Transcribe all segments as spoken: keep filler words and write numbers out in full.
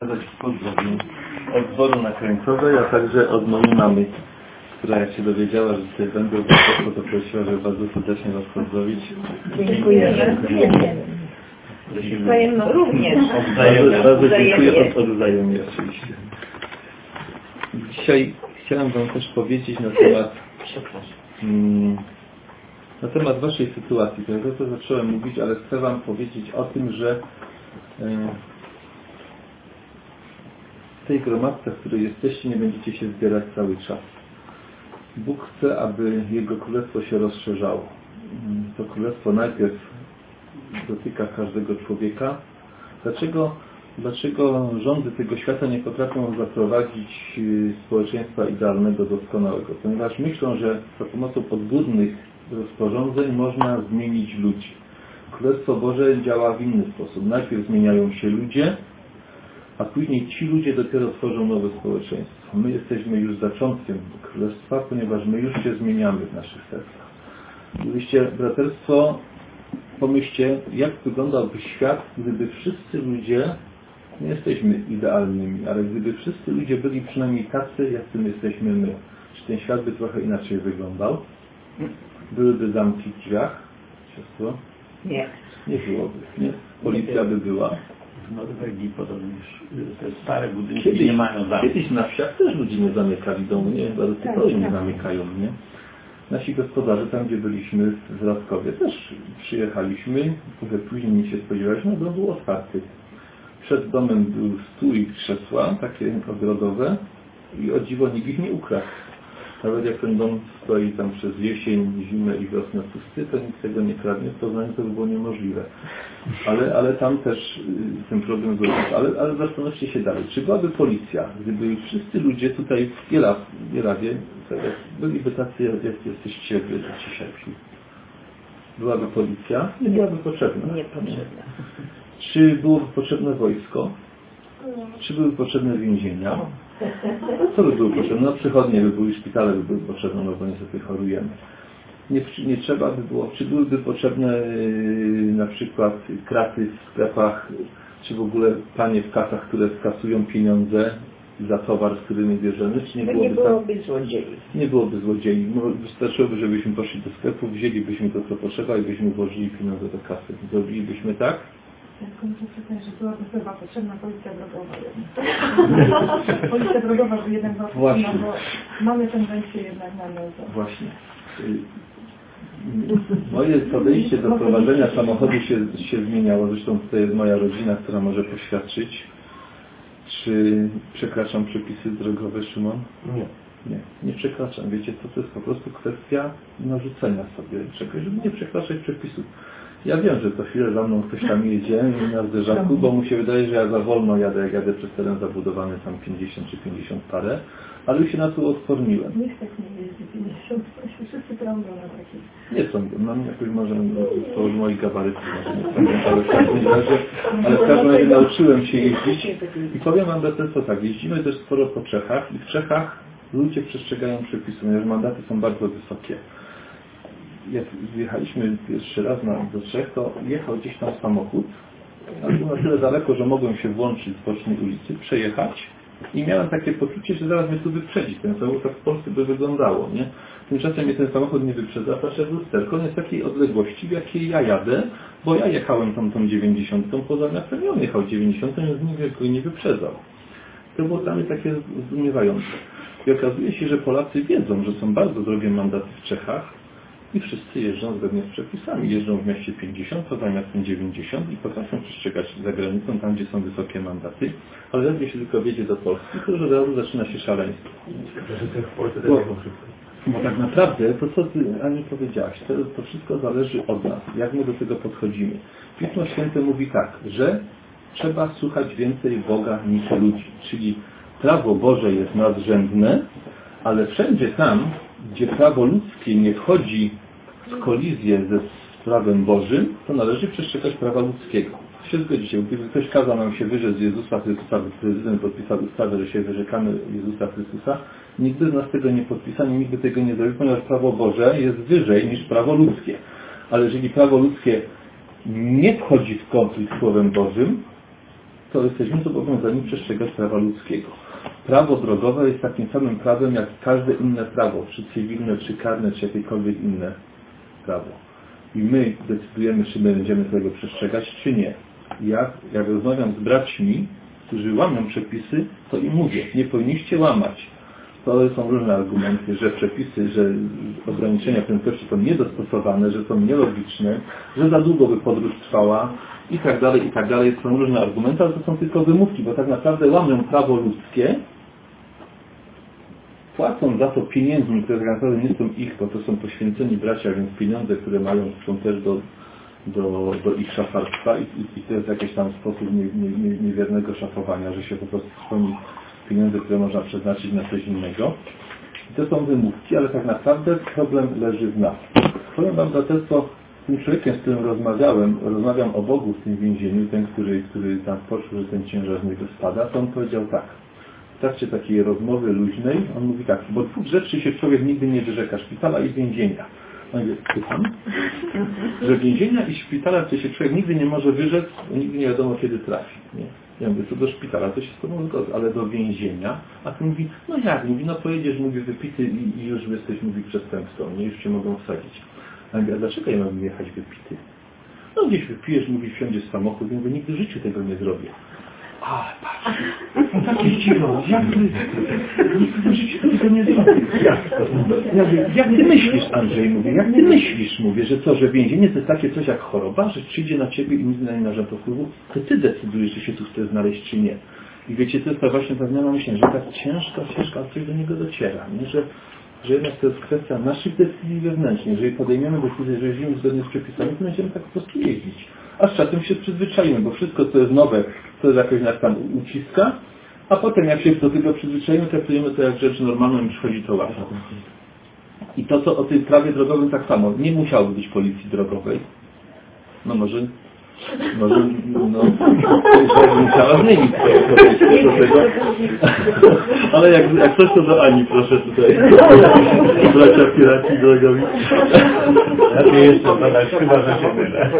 Pozdrowień od zboru na Krańcowej, a także od mojej mamy, która jak się dowiedziała, że tutaj będę, to prosiła, żeby bardzo serdecznie Was pozdrowić. Dziękujemy. Dziękujemy również. Bardzo, bardzo dziękuję, odwzajemnie oczywiście. Dzisiaj chciałem Wam też powiedzieć na temat hmm, na temat Waszej sytuacji. To ja to zacząłem mówić, ale chcę Wam powiedzieć o tym, że hmm, w tej gromadce, w której jesteście, nie będziecie się zbierać cały czas. Bóg chce, aby Jego Królestwo się rozszerzało. To Królestwo najpierw dotyka każdego człowieka. Dlaczego, dlaczego rządy tego świata nie potrafią zaprowadzić społeczeństwa idealnego, doskonałego? Ponieważ myślą, że za pomocą podwójnych rozporządzeń można zmienić ludzi. Królestwo Boże działa w inny sposób. Najpierw zmieniają się ludzie, a później ci ludzie dopiero tworzą nowe społeczeństwo. My jesteśmy już zaczątkiem Królestwa, ponieważ my już się zmieniamy w naszych sercach. Gdybyście, braterstwo, pomyślcie, jak wyglądałby świat, gdyby wszyscy ludzie, nie jesteśmy idealnymi, ale gdyby wszyscy ludzie byli przynajmniej tacy, jak tym jesteśmy my. Czy ten świat by trochę inaczej wyglądał? Byłyby zamki w drzwiach? Siostro? Nie. Nie byłoby. Nie? Policja by była. W Norwegii podobnież te stare budynki Kiedyś, nie mają zamku. Kiedyś na wsiach też ludzie nie zamykali domu, nie? Chyba do tej pory nie zamykają, nie? Nasi gospodarze, tam gdzie byliśmy w Radkowie, też przyjechaliśmy, trochę później niż się spodziewaliśmy, dom był otwarty. Przed domem był stół i krzesła, takie ogrodowe i o dziwo nikt ich nie ukradł. Nawet jak ten dom stoi tam przez jesień, zimę i wiosnę pusty, to nikt tego nie kradnie. W Poznaniu to by było niemożliwe. Ale, ale tam też y, ten problem był. Ale, ale zastanówcie się dalej. Czy byłaby policja, gdyby wszyscy ludzie tutaj w Jelawie, Jelawie byliby tacy, jak jesteście wy dzisiaj? Byłaby policja? Nie byłaby potrzebna. Nie potrzebna. Czy byłoby potrzebne wojsko? Czy były potrzebne więzienia? Co by było potrzebne? No przychodnie by były, szpitale by były potrzebne, no bo niestety chorujemy. Nie, nie trzeba by było, czy byłyby potrzebne yy, na przykład kraty w sklepach, czy w ogóle panie w kasach, które skasują pieniądze za towar, z którymi bierzemy, czy nie byłoby, nie byłoby tak? złodziei. Nie byłoby złodziei. No, wystarczyłoby, żebyśmy poszli do sklepu, wzięlibyśmy to, co potrzeba i byśmy włożyli pieniądze do kasy. Zrobilibyśmy tak? Ja muszę przyznać, że byłaby chyba potrzebna policja drogowa. Policja drogowa by jednak była potrzebna, bo mamy tendencję jednak na to. Właśnie. Moje podejście do prowadzenia samochodu się, się zmieniało. Zresztą tutaj jest moja rodzina, która może poświadczyć. Czy przekraczam przepisy drogowe, Szymon? Nie. Nie, nie przekraczam. Wiecie co, to jest po prostu kwestia narzucenia sobie czegoś, żeby nie przekraczać przepisów. Ja wiem, że co chwilę za mną ktoś tam jedzie na zderzaku, bo mu się wydaje, że ja za wolno jadę, jak jadę przez teren zabudowany tam pięćdziesiąt czy pięćdziesiąt parę, ale już się na to odporniłem. Nikt tak nie jeździ pięćdziesiąt, wszyscy trąbią na takich. Nie sądzę, mam jakoś może z moich gabarytów, może nie sądzę, ale w każdym razie, ale w każdym razie nauczyłem się jeździć i powiem Wam braterstwo tak, jeździmy też sporo po Czechach i w Czechach ludzie przestrzegają przepisów, ponieważ mandaty są bardzo wysokie. Jak wjechaliśmy pierwszy raz na, do Czech, to jechał gdzieś tam samochód, ale był na tyle daleko, że mogłem się włączyć z bocznej ulicy, przejechać i miałem takie poczucie, że zaraz mnie tu wyprzedzi. Ten samochód tak w Polsce by wyglądało, nie? Tymczasem mnie ten samochód nie wyprzedza, patrzę w lusterko, on jest takiej odległości, w jakiej ja jadę, bo ja jechałem tam tą dziewięćdziesiątką poza miastem i on jechał dziewięćdziesiątką, więc nikt go nie wyprzedzał. To było dla mnie takie zdumiewające. I okazuje się, że Polacy wiedzą, że są bardzo drogie mandaty w Czechach, i wszyscy jeżdżą zgodnie z przepisami. Jeżdżą w mieście pięćdziesiąt, poza miastem dziewięćdziesiąt i potrafią przestrzegać za granicą, tam gdzie są wysokie mandaty. Ale ledwie się tylko wjedzie do Polski, to już od razu zaczyna się szaleństwo. Bo, bo tak naprawdę to, co Ty, Ani, powiedziałaś, to, to wszystko zależy od nas, jak my do tego podchodzimy. Pismo Święte mówi tak, że trzeba słuchać więcej Boga niż ludzi. Czyli prawo Boże jest nadrzędne, ale wszędzie tam, gdzie prawo ludzkie nie wchodzi w kolizję ze prawem Bożym, to należy przestrzegać prawa ludzkiego. Się zgodzicie, gdyby ktoś kazał nam się wyrzec z Jezusa Chrystusa, by prezydent podpisał ustawę, że się wyrzekamy Jezusa Chrystusa, nikt by z nas tego nie podpisał, nikt by tego nie zrobił, ponieważ prawo Boże jest wyżej niż prawo ludzkie. Ale jeżeli prawo ludzkie nie wchodzi w konflikt z Słowem Bożym, to jesteśmy zobowiązani przestrzegać prawa ludzkiego. Prawo drogowe jest takim samym prawem jak każde inne prawo, czy cywilne, czy karne, czy jakiekolwiek inne prawo. I my decydujemy, czy my będziemy tego przestrzegać, czy nie. Ja, jak rozmawiam z braćmi, którzy łamią przepisy, to im mówię, nie powinniście łamać. To są różne argumenty, że przepisy, że ograniczenia prędkości są niedostosowane, że są nielogiczne, że za długo by podróż trwała i tak dalej, i tak dalej. Są różne argumenty, ale to są tylko wymówki, bo tak naprawdę łamią prawo ludzkie, płacą za to pieniędzmi, które tak naprawdę nie są ich, bo to są poświęceni bracia, więc pieniądze, które mają, są też do, do, do ich szafarstwa i, i, i to jest jakiś tam sposób nie, nie, nie, niewiernego szafowania, że się po prostu spełni pieniądze, które można przeznaczyć na coś innego. I to są wymówki, ale tak naprawdę problem leży w nas. Powiem Wam braterstwo, z tym człowiekiem, z którym rozmawiałem, rozmawiam o Bogu w tym więzieniu, ten, który, który tam poczuł, że ten ciężar z niego spada, to on powiedział tak. W trakcie takiej rozmowy luźnej, on mówi tak, bo dwóch rzeczy się człowiek nigdy nie wyrzeka, szpitala i więzienia. No i słucham, że więzienia i szpitala to się człowiek nigdy nie może wyrzec, bo nigdy nie wiadomo kiedy trafi. Nie? Ja mówię, co do szpitala, to się z tobą zgodzę, ale do więzienia, a ty mówi, no jak, mówi, no pojedziesz, mówi, wypity i, i już jesteś, mówi, przestępcą, nie, już cię mogą wsadzić. A ja mówię, a dlaczego ja mam jechać wypity? No gdzieś wypijesz, mówi, wsiądziesz w samochód, ja mówię, nigdy w życiu tego nie zrobię. A, patrz, takie dziwo, jak ty, nigdy w życiu tego nie zrobię. Jak to? Ja mówię, jak ty myślisz, Andrzej, mówię, jak ty myślisz, mówię, że co, że więzienie to jest takie coś jak choroba, że przyjdzie na ciebie i nigdy na nie narzęto wpływu, to ty decydujesz, czy się tu chcesz znaleźć, czy nie. I wiecie, to jest ta właśnie ta zmiana myślenia, że tak ciężko, ciężko, a coś do niego dociera, nie? Że, że jednak to jest kwestia naszych decyzji wewnętrznych. Jeżeli podejmiemy decyzję, że jeździmy zgodnie z przepisami, to będziemy tak po prostu jeździć. A z czasem się przyzwyczaimy, bo wszystko, co jest nowe, to jest jakoś nas tam uciska, a potem jak się do tego przyzwyczaimy, traktujemy to jak rzecz normalną i przychodzi to łatwo. I to, co o tym prawie drogowym tak samo. Nie musiałoby być policji drogowej. No może... Może, no, to musiała zmienić do tego. Ale jak, jak coś, to do Ani, proszę tutaj. Bracia piraci drogowi. Ja nie jestem badać, chyba, że się mylę.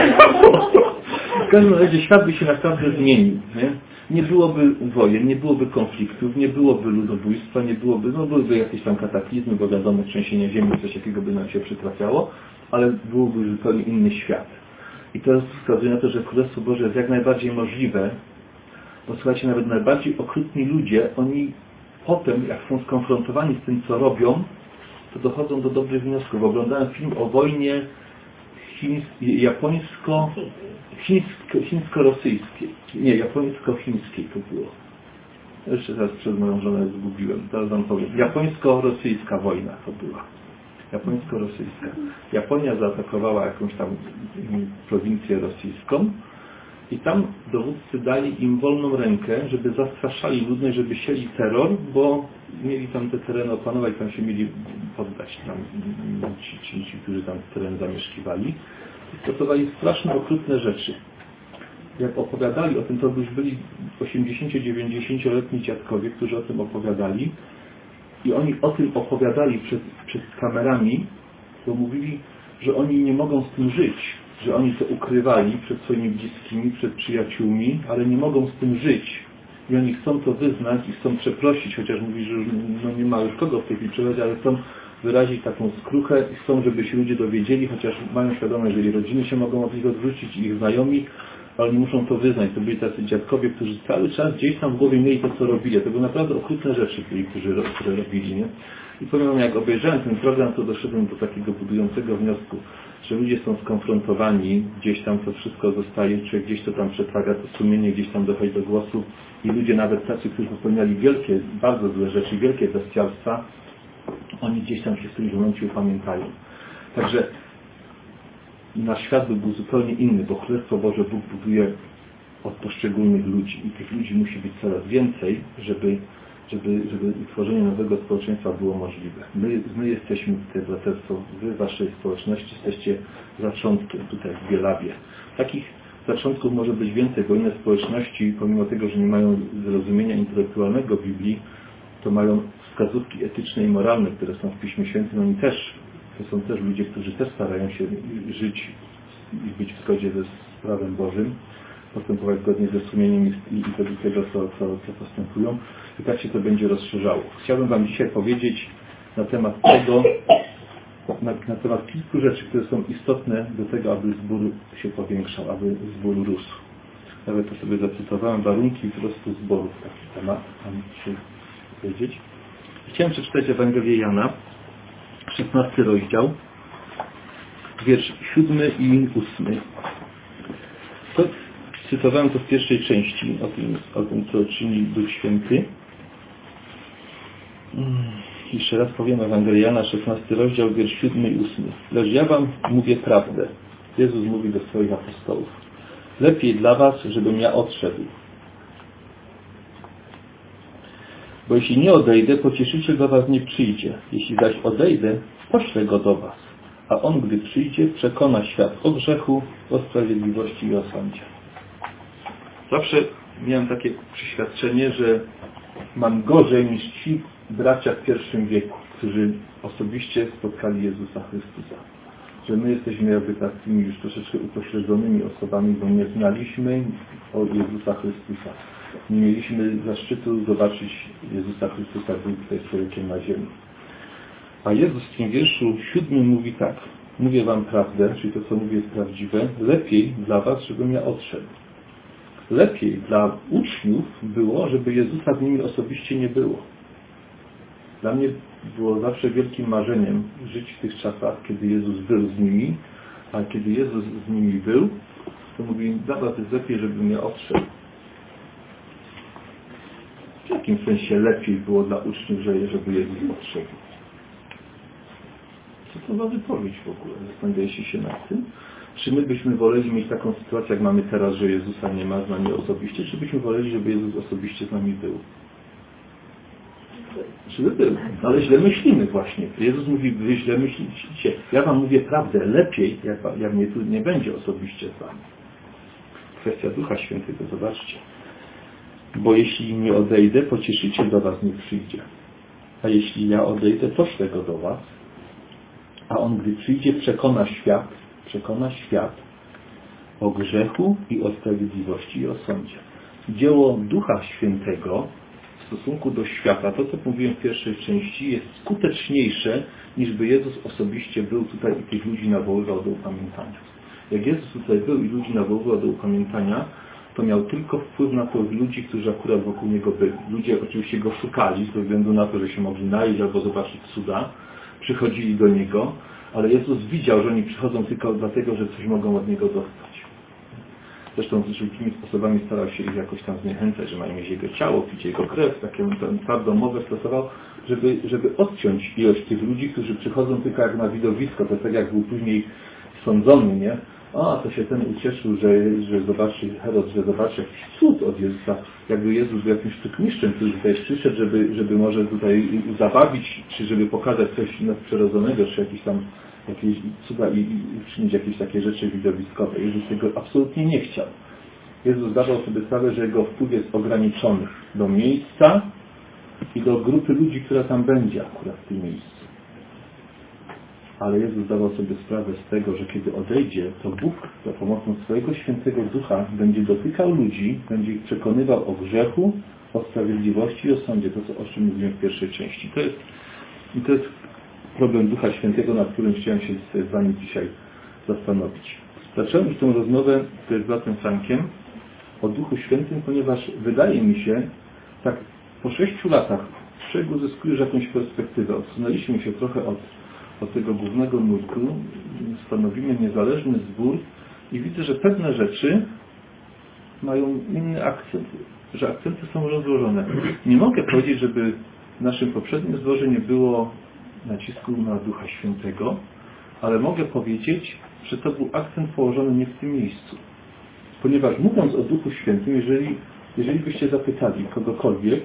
W każdym razie świat by się naprawdę zmienił, nie? Nie byłoby wojen, nie byłoby konfliktów, nie byłoby ludobójstwa, nie byłoby, no byłyby jakieś tam kataklizmy, bo wiadomo, trzęsienie ziemi, coś jakiego by nam się przytrafiało, ale byłby zupełnie inny świat. I to wskazuje na to, że Królestwo Boże jest jak najbardziej możliwe, bo słuchajcie, nawet najbardziej okrutni ludzie, oni potem, jak są skonfrontowani z tym, co robią, to dochodzą do dobrych wniosków. Oglądałem film o wojnie chińs- japońsko, chińsko, chińsko-rosyjskiej. Nie, japońsko-chińskiej to było. Jeszcze teraz przez moją żonę zgubiłem. Teraz wam powiem. Japońsko-rosyjska wojna to była. Japońsko-rosyjska. Japonia zaatakowała jakąś tam prowincję rosyjską i tam dowódcy dali im wolną rękę, żeby zastraszali ludność, żeby sieli terror, bo mieli tam te tereny opanować, tam się mieli poddać tam ci, ci, ci którzy tam teren zamieszkiwali. I stosowali straszne, okrutne rzeczy. Jak opowiadali o tym, to już byli osiemdziesięcio-dziewięćdziesięcioletni dziadkowie, którzy o tym opowiadali. I oni o tym opowiadali przed, przed kamerami, bo mówili, że oni nie mogą z tym żyć, że oni to ukrywali przed swoimi bliskimi, przed przyjaciółmi, ale nie mogą z tym żyć. I oni chcą to wyznać i chcą przeprosić, chociaż mówi, że no nie ma już kogo w tej chwili przeprosić, ale chcą wyrazić taką skruchę i chcą, żeby się ludzie dowiedzieli, chociaż mają świadomość, że ich rodziny się mogą od nich odwrócić, ich znajomi, ale oni muszą to wyznać. To byli tacy dziadkowie, którzy cały czas gdzieś tam w głowie mieli to, co robili. To były naprawdę okrutne rzeczy, którzy, które robili. Nie? I powiem wam, jak obejrzałem ten program, to doszedłem do takiego budującego wniosku, że ludzie są skonfrontowani, gdzieś tam to wszystko zostaje, czy gdzieś to tam przetrwaga, to sumienie gdzieś tam dochodzi do głosu i ludzie nawet tacy, którzy popełniali wielkie, bardzo złe rzeczy, wielkie bestialstwa, oni gdzieś tam się w którymś momencie upamiętają. Także nasz świat by był zupełnie inny, bo Królestwo Boże Bóg buduje od poszczególnych ludzi i tych ludzi musi być coraz więcej, żeby, żeby, żeby utworzenie nowego społeczeństwa było możliwe. My, my jesteśmy tutaj braterstwo, wy w waszej społeczności jesteście zaczątkiem tutaj w Bielawie. Takich zaczątków może być więcej, bo inne społeczności, pomimo tego, że nie mają zrozumienia intelektualnego Biblii, to mają wskazówki etyczne i moralne, które są w Piśmie Świętym. Oni też, to są też ludzie, którzy też starają się żyć i być w zgodzie ze prawem Bożym. postępować zgodnie ze sumieniem i, i według tego, co, co, co postępują. I tak się to będzie rozszerzało. Chciałbym Wam dzisiaj powiedzieć na temat tego, na, na temat kilku rzeczy, które są istotne do tego, aby zbór się powiększał, aby zbór rósł. Nawet to sobie zacytowałem, warunki wzrostu zborów, taki temat, mam dzisiaj powiedzieć. Chciałem przeczytać Ewangelię Jana, szesnasty rozdział, wiersz siódmy i ósmy. To cytowałem to w pierwszej części, o tym, o tym co czyni Duch Święty. Jeszcze raz powiem, Ewangelia Jana, szesnasty rozdział, wiersz siódmy i ósmy. Lecz ja wam mówię prawdę. Jezus mówi do swoich apostołów. Lepiej dla was, żebym ja odszedł. Bo jeśli nie odejdę, pocieszyciel do was nie przyjdzie. Jeśli zaś odejdę, poślę go do was. A on, gdy przyjdzie, przekona świat o grzechu, o sprawiedliwości i o sądzie. Zawsze miałem takie przeświadczenie, że mam gorzej niż ci bracia w pierwszym wieku, którzy osobiście spotkali Jezusa Chrystusa. Że my jesteśmy jakby takimi już troszeczkę upośledzonymi osobami, bo nie znaliśmy o Jezusa Chrystusa. Nie mieliśmy zaszczytu zobaczyć Jezusa Chrystusa, był tutaj człowiekiem na ziemi. A Jezus w tym wierszu siódmym mówi tak. Mówię wam prawdę, czyli to, co mówię, jest prawdziwe. Lepiej dla was, żebym ja odszedł. Lepiej dla uczniów było, żeby Jezusa z nimi osobiście nie było. Dla mnie było zawsze wielkim marzeniem żyć w tych czasach, kiedy Jezus był z nimi, a kiedy Jezus z nimi był, to mówi, dla was jest lepiej, żebym ja odszedł. W jakim sensie lepiej było dla uczniów, żeby Jezus odszedł? Co to za wypowiedź w ogóle? Zastanawialiście się nad tym? Czy my byśmy woleli mieć taką sytuację, jak mamy teraz, że Jezusa nie ma z nami osobiście, czy byśmy woleli, żeby Jezus osobiście z nami był? Żeby był. No ale źle myślimy właśnie. Jezus mówi, wy źle myślicie. Ja wam mówię prawdę. Lepiej, jak, jak mnie tu nie będzie osobiście z wami. Kwestia Ducha Świętego, zobaczcie. Bo jeśli nie odejdę, pocieszyciel do was nie przyjdzie. A jeśli ja odejdę, poślę go do was. A on, gdy przyjdzie, przekona świat, przekona świat o grzechu i o sprawiedliwości i o sądzie. Dzieło Ducha Świętego w stosunku do świata, to co mówiłem w pierwszej części, jest skuteczniejsze, niż by Jezus osobiście był tutaj i tych ludzi nawoływał do upamiętania. Jak Jezus tutaj był i ludzi nawoływał do upamiętania, to miał tylko wpływ na tych ludzi, którzy akurat wokół Niego byli. Ludzie oczywiście Go szukali, ze względu na to, że się mogli najeść albo zobaczyć cuda. Przychodzili do Niego, ale Jezus widział, że oni przychodzą tylko dlatego, że coś mogą od Niego dostać. Zresztą wszelkimi sposobami starał się ich jakoś tam zniechęcać, że mają mieć Jego ciało, pić Jego krew, taką twardą mowę stosował, żeby, żeby odciąć ilość tych ludzi, którzy przychodzą tylko jak na widowisko, to tak jak był później sądzony, nie? A, to się ten ucieszył, że, że zobaczy Herod, że zobaczy jakiś cud od Jezusa. Jakby Jezus był jakimś sztukmistrzem, który tutaj przyszedł, żeby, żeby może tutaj zabawić, czy żeby pokazać coś nadprzyrodzonego, czy jakieś tam jakieś cuda i, i czynić jakieś takie rzeczy widowiskowe. Jezus tego absolutnie nie chciał. Jezus zdawał sobie sprawę, że jego wpływ jest ograniczony do miejsca i do grupy ludzi, która tam będzie akurat w tym miejscu. Ale Jezus zdawał sobie sprawę z tego, że kiedy odejdzie, to Bóg za pomocą swojego świętego Ducha będzie dotykał ludzi, będzie ich przekonywał o grzechu, o sprawiedliwości i o sądzie. To, co, o czym mówiłem w pierwszej części. To jest, i to jest problem Ducha Świętego, nad którym chciałem się z Wami dzisiaj zastanowić. Zacząłem już tę rozmowę z bratem Frankiem o Duchu Świętym, ponieważ wydaje mi się, tak po sześciu latach człowiek uzyskuje już jakąś perspektywę. Odsunęliśmy się trochę od od tego głównego nurtu, stanowimy niezależny zbór i widzę, że pewne rzeczy mają inny akcent, że akcenty są rozłożone. Nie mogę powiedzieć, żeby w naszym poprzednim zborze nie było nacisku na Ducha Świętego, ale mogę powiedzieć, że to był akcent położony nie w tym miejscu. Ponieważ mówiąc o Duchu Świętym, jeżeli, jeżeli byście zapytali kogokolwiek,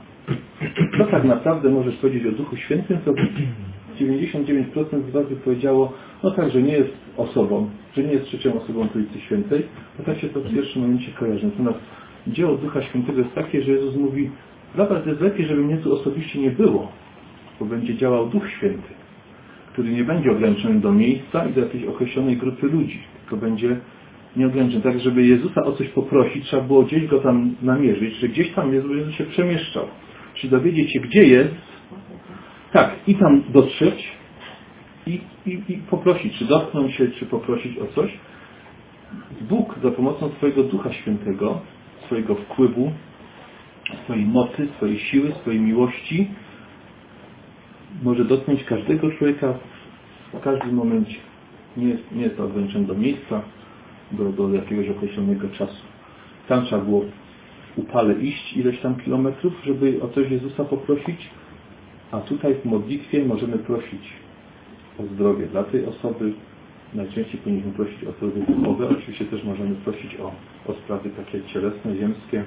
co tak naprawdę możesz powiedzieć o Duchu Świętym, to dziewięćdziesiąt dziewięć procent z was by powiedziało, no tak, że nie jest osobą, że nie jest trzecią osobą Trójcy Świętej, to tak się to w pierwszym momencie kojarzy. Natomiast dzieło Ducha Świętego jest takie, że Jezus mówi, dla was jest lepiej, żeby mnie tu osobiście nie było, bo będzie działał Duch Święty, który nie będzie ograniczony do miejsca i do jakiejś określonej grupy ludzi, tylko będzie Nieograniczony. Tak, żeby Jezusa o coś poprosić, trzeba było gdzieś go tam namierzyć, że gdzieś tam Jezus, Jezus się przemieszczał. Czyli dowiedzieć się, gdzie jest, tak, i tam dotrzeć i, i, i poprosić, czy dotknąć się, czy poprosić o coś. Bóg za pomocą swojego Ducha Świętego, swojego wpływu, swojej mocy, swojej siły, swojej miłości może dotknąć każdego człowieka w każdym momencie. Nie jest, nie jest to ograniczone do miejsca, do, do jakiegoś określonego czasu. Tam trzeba było upale iść ileś tam kilometrów, żeby o coś Jezusa poprosić, a tutaj w modlitwie możemy prosić o zdrowie dla tej osoby. Najczęściej powinniśmy prosić o zdrowie duchowe. Oczywiście też możemy prosić o, o sprawy takie cielesne, ziemskie.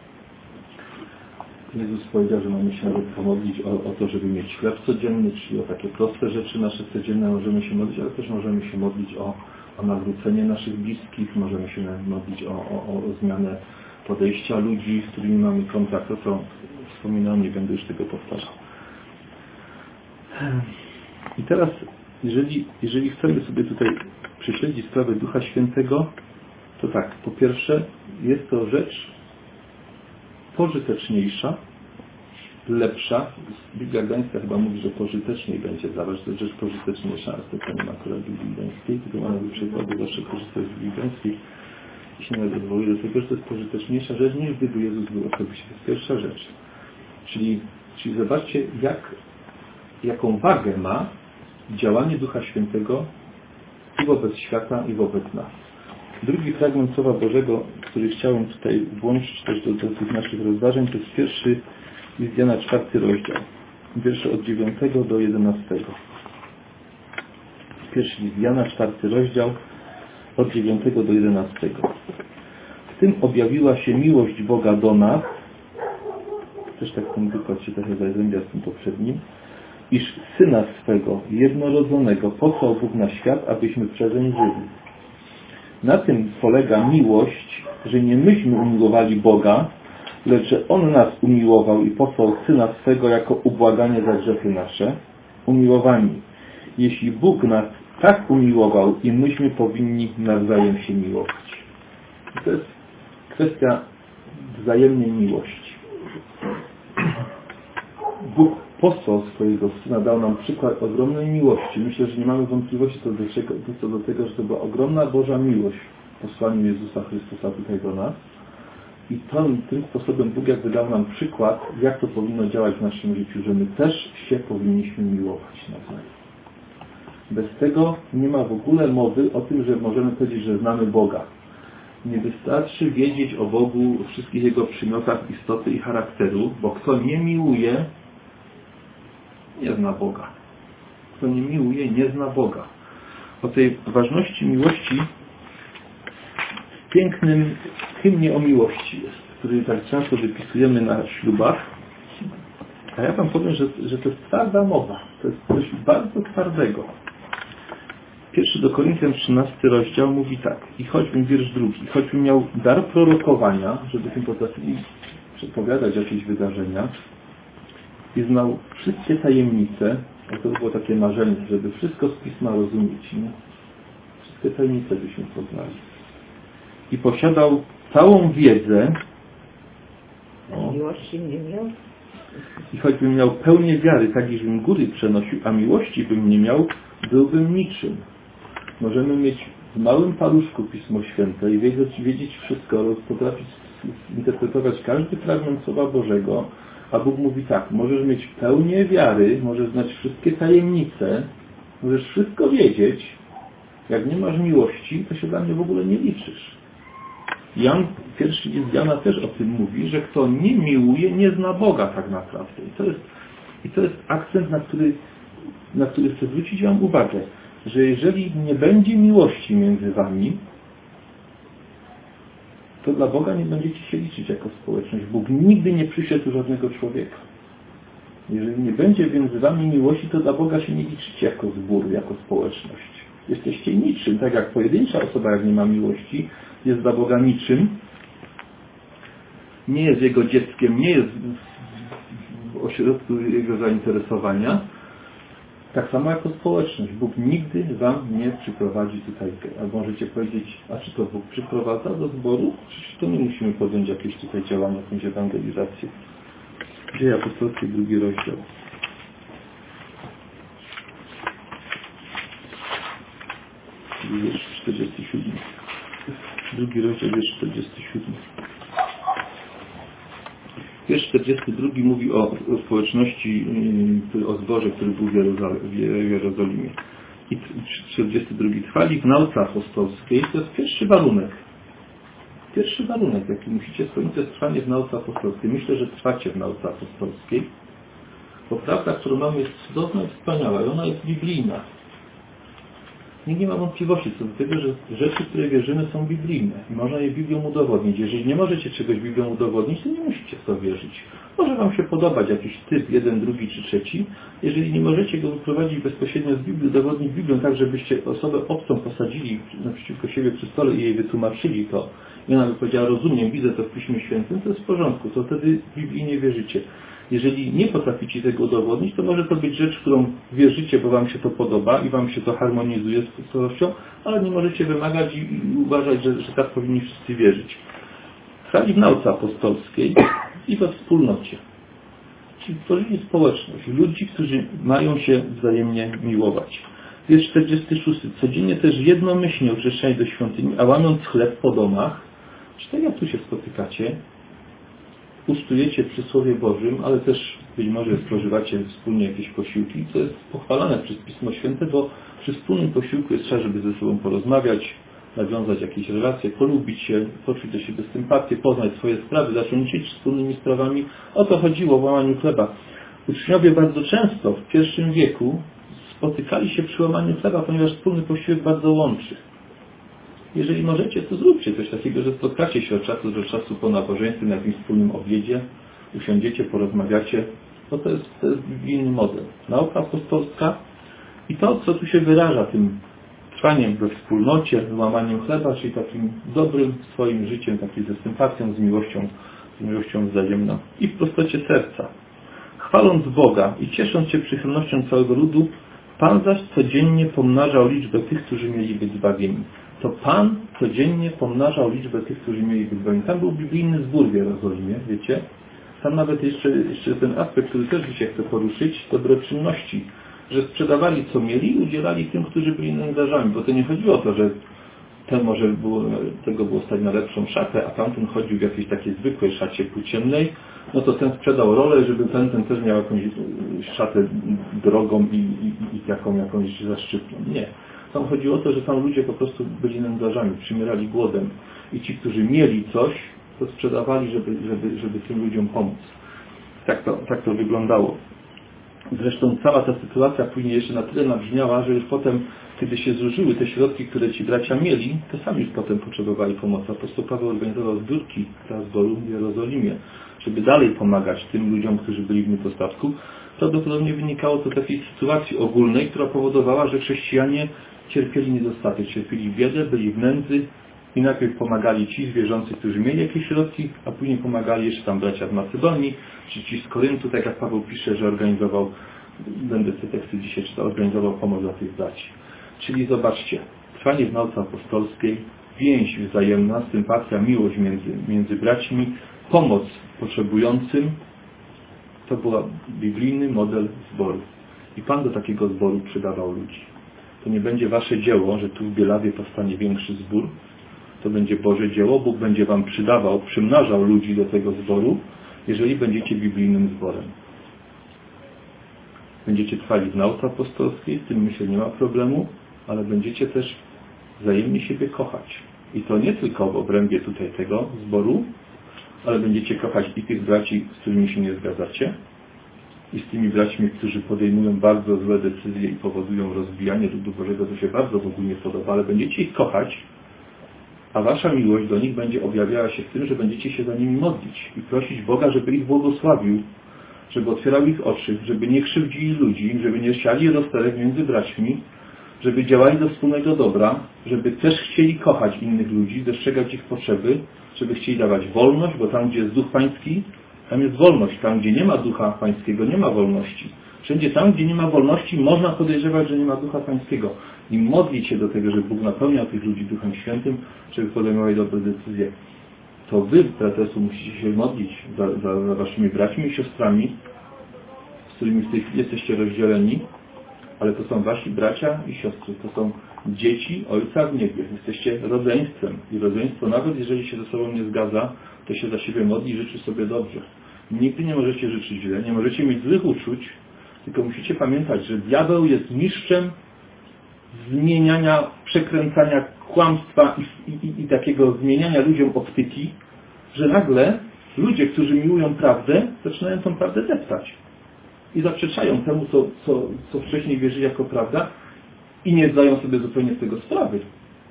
Jezus powiedział, że mamy się nawet pomodlić o, o to, żeby mieć chleb codzienny, czyli o takie proste rzeczy nasze codzienne możemy się modlić, ale też możemy się modlić o, o nawrócenie naszych bliskich, możemy się modlić o, o, o zmianę podejścia ludzi, z którymi mamy kontakt. To, co wspominałem, nie będę już tego powtarzał. I teraz, jeżeli, jeżeli chcemy sobie tutaj prześledzić sprawę Ducha Świętego, to tak, po pierwsze, jest to rzecz pożyteczniejsza, lepsza. Biblia Gdańska chyba mówi, że pożyteczniej będzie dla Was, to jest rzecz pożyteczniejsza, ale to nie ma akurat Biblii Gdańskiej, tylko mamy przykłady, zawsze korzystać z Biblii Gdańskiej i się nawet odwołuje do tego, że to jest pożyteczniejsza rzecz, niż gdyby Jezus był osobiście. To jest pierwsza rzecz. Czyli, czyli zobaczcie, jak, jaką wagę ma działanie Ducha Świętego i wobec świata, i wobec nas. Drugi fragment Słowa Bożego, który chciałem tutaj włączyć też do, do tych naszych rozważań, to jest pierwszy list Jana, czwarty rozdział, wiersze od dziewiątego do jedenastego. Pierwszy list Jana, czwarty rozdział, od dziewiątego do jedenastego. W tym objawiła się miłość Boga do nas, też tak ten wykład się trochę zazębia z tym poprzednim, iż Syna swego, jednorodzonego, posłał Bóg na świat, abyśmy przezeń żyli. Na tym polega miłość, że nie myśmy umiłowali Boga, lecz że On nas umiłował i posłał Syna swego jako ubłaganie za grzechy nasze. Umiłowani. Jeśli Bóg nas tak umiłował i myśmy powinni nawzajem się miłować. I to jest kwestia wzajemnej miłości. Bóg posłał swojego Syna, dał nam przykład ogromnej miłości. Myślę, że nie mamy wątpliwości co do, czego, co do tego, że to była ogromna Boża miłość w posłaniu Jezusa Chrystusa tutaj do nas. I to, tym sposobem Bóg jakby dał nam przykład, jak to powinno działać w naszym życiu, że my też się powinniśmy miłować nawzajem. Bez tego nie ma w ogóle mowy o tym, że możemy powiedzieć, że znamy Boga. Nie wystarczy wiedzieć o Bogu, o wszystkich Jego przymiotach istoty i charakteru, bo kto nie miłuje, nie zna Boga. Kto nie miłuje, nie zna Boga. O tej ważności miłości w pięknym hymnie o miłości jest, który tak często wypisujemy na ślubach. A ja Wam powiem, że, że to jest twarda mowa. To jest coś bardzo twardego. Pierwszy do Koryntian trzynasty rozdział mówi tak. I choćbym, wiersz drugi, choćbym miał dar prorokowania, żebyśmy potrafili przepowiadać jakieś wydarzenia, i znał wszystkie tajemnice, a to było takie marzenie, żeby wszystko z Pisma rozumieć, nie? Wszystkie tajemnice byśmy poznali. I posiadał całą wiedzę, o, Miłości nie miał. i choćbym miał pełnię wiary, tak iżbym góry przenosił, a miłości bym nie miał, byłbym niczym. Możemy mieć w małym paluszku Pismo Święte i wiedzieć, wiedzieć wszystko, potrafić interpretować każdy fragment Słowa Bożego, a Bóg mówi tak, możesz mieć pełnię wiary, możesz znać wszystkie tajemnice, możesz wszystko wiedzieć, jak nie masz miłości, to się dla mnie w ogóle nie liczysz. Jan, pierwszy list Jana też o tym mówi, że kto nie miłuje, nie zna Boga tak naprawdę. I to jest, i to jest akcent, na który, na który chcę zwrócić Wam uwagę, że jeżeli nie będzie miłości między Wami, to dla Boga nie będziecie się liczyć jako społeczność. Bóg nigdy nie przyszedł do żadnego człowieka. Jeżeli nie będzie między Wami miłości, to dla Boga się nie liczycie jako zbór, jako społeczność. Jesteście niczym, tak jak pojedyncza osoba, jak nie ma miłości, jest dla Boga niczym, nie jest Jego dzieckiem, nie jest w ośrodku Jego zainteresowania, Tak samo jako społeczność. Bóg nigdy wam nie przyprowadzi tutaj, albo możecie powiedzieć, a czy to Bóg przyprowadza do zboru? Przecież to my musimy podjąć jakieś tutaj działania, jakąś ewangelizację. Dzieje apostolskie, drugi rozdział. Wiersz czterdziesty siódmy. Drugi rozdział, wiersz czterdziesty siódmy. Wiersz czterdziesty drugi mówi o, o społeczności, yy, o zborze, który był w, Jerozol- w Jerozolimie. I czterdziesty drugi. Trwali w nauce apostolskiej. To jest pierwszy warunek. Pierwszy warunek, jaki musicie spełnić, to jest trwanie w nauce apostolskiej. Myślę, że trwacie w nauce apostolskiej. Bo prawda, którą mamy, jest cudowna i wspaniała. I ona jest biblijna. Nikt nie ma wątpliwości co do tego, że rzeczy, w które wierzymy, są biblijne. I można je Biblią udowodnić. Jeżeli nie możecie czegoś Biblią udowodnić, to nie musicie w to wierzyć. Może wam się podobać jakiś typ, jeden, drugi czy trzeci. Jeżeli nie możecie go wyprowadzić bezpośrednio z Biblii, udowodnić Biblią tak, żebyście osobę obcą posadzili naprzeciwko siebie przy stole i jej wytłumaczyli to, i ona by powiedziała, rozumiem, widzę to w Piśmie Świętym, to jest w porządku, to wtedy Biblii nie wierzycie. Jeżeli nie potraficie tego udowodnić, to może to być rzecz, w którą wierzycie, bo wam się to podoba i wam się to harmonizuje z całością, ale nie możecie wymagać i, i uważać, że, że tak powinni wszyscy wierzyć. Trwali w nauce apostolskiej i we wspólnocie. Czyli tworzyli społeczność ludzi, którzy mają się wzajemnie miłować. Wiersz czterdziesty szósty. Codziennie też jednomyślnie uczęszczali do świątyni, a łamiąc chleb po domach, czy tak jak tu się spotykacie, ucztujecie przy Słowie Bożym, ale też być może spożywacie wspólnie jakieś posiłki, co jest pochwalane przez Pismo Święte, bo przy wspólnym posiłku jest trzeba, żeby ze sobą porozmawiać, nawiązać jakieś relacje, polubić się, poczuć do siebie sympatię, poznać swoje sprawy, zacząć żyć wspólnymi sprawami. O to chodziło w łamaniu chleba. Uczniowie bardzo często w pierwszym wieku spotykali się przy łamaniu chleba, ponieważ wspólny posiłek bardzo łączy. Jeżeli możecie, to zróbcie coś takiego, że spotkacie się od czasu do czasu po nabożeństwie na jakimś wspólnym obiedzie, usiądziecie, porozmawiacie, bo to jest, to jest biblijny model. Nauka apostolska i to, co tu się wyraża tym trwaniem we wspólnocie, łamaniem chleba, czyli takim dobrym swoim życiem, takim ze sympatią, z miłością, z miłością wzajemną i w prostocie serca. Chwaląc Boga i ciesząc się przychylnością całego ludu, Pan zaś codziennie pomnażał liczbę tych, którzy mieli być zbawieni. To Pan codziennie pomnażał liczbę tych, którzy mieli być zbawieni. Tam był biblijny zbór w Jerozolimie, wiecie? Tam nawet jeszcze, jeszcze ten aspekt, który też dzisiaj chcę poruszyć, dobroczynności, że sprzedawali co mieli i udzielali tym, którzy byli nędzarzami, bo to nie chodziło o to, że ten może było, tego było stać na lepszą szatę, a tamten chodził w jakiejś takiej zwykłej szacie płóciennej, no to ten sprzedał rolę, żeby ten, ten też miał jakąś szatę drogą i, i, i taką jakąś zaszczytną. Nie. Tam chodziło o to, że tam ludzie po prostu byli nędzarzami, przymierali głodem i ci, którzy mieli coś, to sprzedawali, żeby, żeby, żeby tym ludziom pomóc. Tak to, tak to wyglądało. Zresztą cała ta sytuacja później jeszcze na tyle nabrzmiała, że już potem, kiedy się zużyły te środki, które ci bracia mieli, to sami już potem potrzebowali pomocy. Apostoł Paweł organizował zbiórki dla zboru w Jerozolimie, żeby dalej pomagać tym ludziom, którzy byli w niedostatku. Prawdopodobnie wynikało to z takiej sytuacji ogólnej, która powodowała, że chrześcijanie cierpieli niedostatek, cierpieli biedę, byli w nędzy i najpierw pomagali ci z wierzących, którzy mieli jakieś środki, a później pomagali jeszcze tam bracia z Macedonii, czy ci z Koryntu, tak jak Paweł pisze, że organizował, będę te teksty dzisiaj czytał, organizował pomoc dla tych braci. Czyli zobaczcie, trwanie w nauce apostolskiej, więź wzajemna, sympatia, miłość między, między braćmi, pomoc potrzebującym, to był biblijny model zboru. I Pan do takiego zboru przydawał ludzi. To nie będzie wasze dzieło, że tu w Bielawie powstanie większy zbór. To będzie Boże dzieło. Bóg będzie wam przydawał, przymnażał ludzi do tego zboru, jeżeli będziecie biblijnym zborem. Będziecie trwali w nauce apostolskiej, z tym myślę nie ma problemu, ale będziecie też wzajemnie siebie kochać. I to nie tylko w obrębie tutaj tego zboru, ale będziecie kochać i tych braci, z którymi się nie zgadzacie, i z tymi braćmi, którzy podejmują bardzo złe decyzje i powodują rozbijanie ludu Bożego, to się bardzo Bogu nie podoba, ale będziecie ich kochać, a wasza miłość do nich będzie objawiała się w tym, że będziecie się za nimi modlić i prosić Boga, żeby ich błogosławił, żeby otwierał ich oczy, żeby nie krzywdzili ludzi, żeby nie siali rozterek między braćmi, żeby działali do wspólnego dobra, żeby też chcieli kochać innych ludzi, dostrzegać ich potrzeby, żeby chcieli dawać wolność, bo tam, gdzie jest Duch Pański, tam jest wolność. Tam, gdzie nie ma Ducha Pańskiego, nie ma wolności. Wszędzie tam, gdzie nie ma wolności, można podejrzewać, że nie ma Ducha Pańskiego. I modlić się do tego, żeby Bóg napełniał tych ludzi Duchem Świętym, żeby podejmowali dobre decyzje. To wy, braterstwo, musicie się modlić za, za, za waszymi braćmi i siostrami, z którymi w tej chwili jesteście rozdzieleni, ale to są wasi bracia i siostry. To są dzieci Ojca w niebie. Jesteście rodzeństwem. I rodzeństwo, nawet jeżeli się ze sobą nie zgadza, to się za siebie modli i życzy sobie dobrze. Nigdy nie możecie życzyć źle, nie możecie mieć złych uczuć, tylko musicie pamiętać, że diabeł jest mistrzem zmieniania, przekręcania kłamstwa i, i, i takiego zmieniania ludziom optyki, że nagle ludzie, którzy miłują prawdę, zaczynają tą prawdę deptać. I zaprzeczają temu, co, co, co wcześniej wierzyli jako prawda i nie zdają sobie zupełnie z tego sprawy.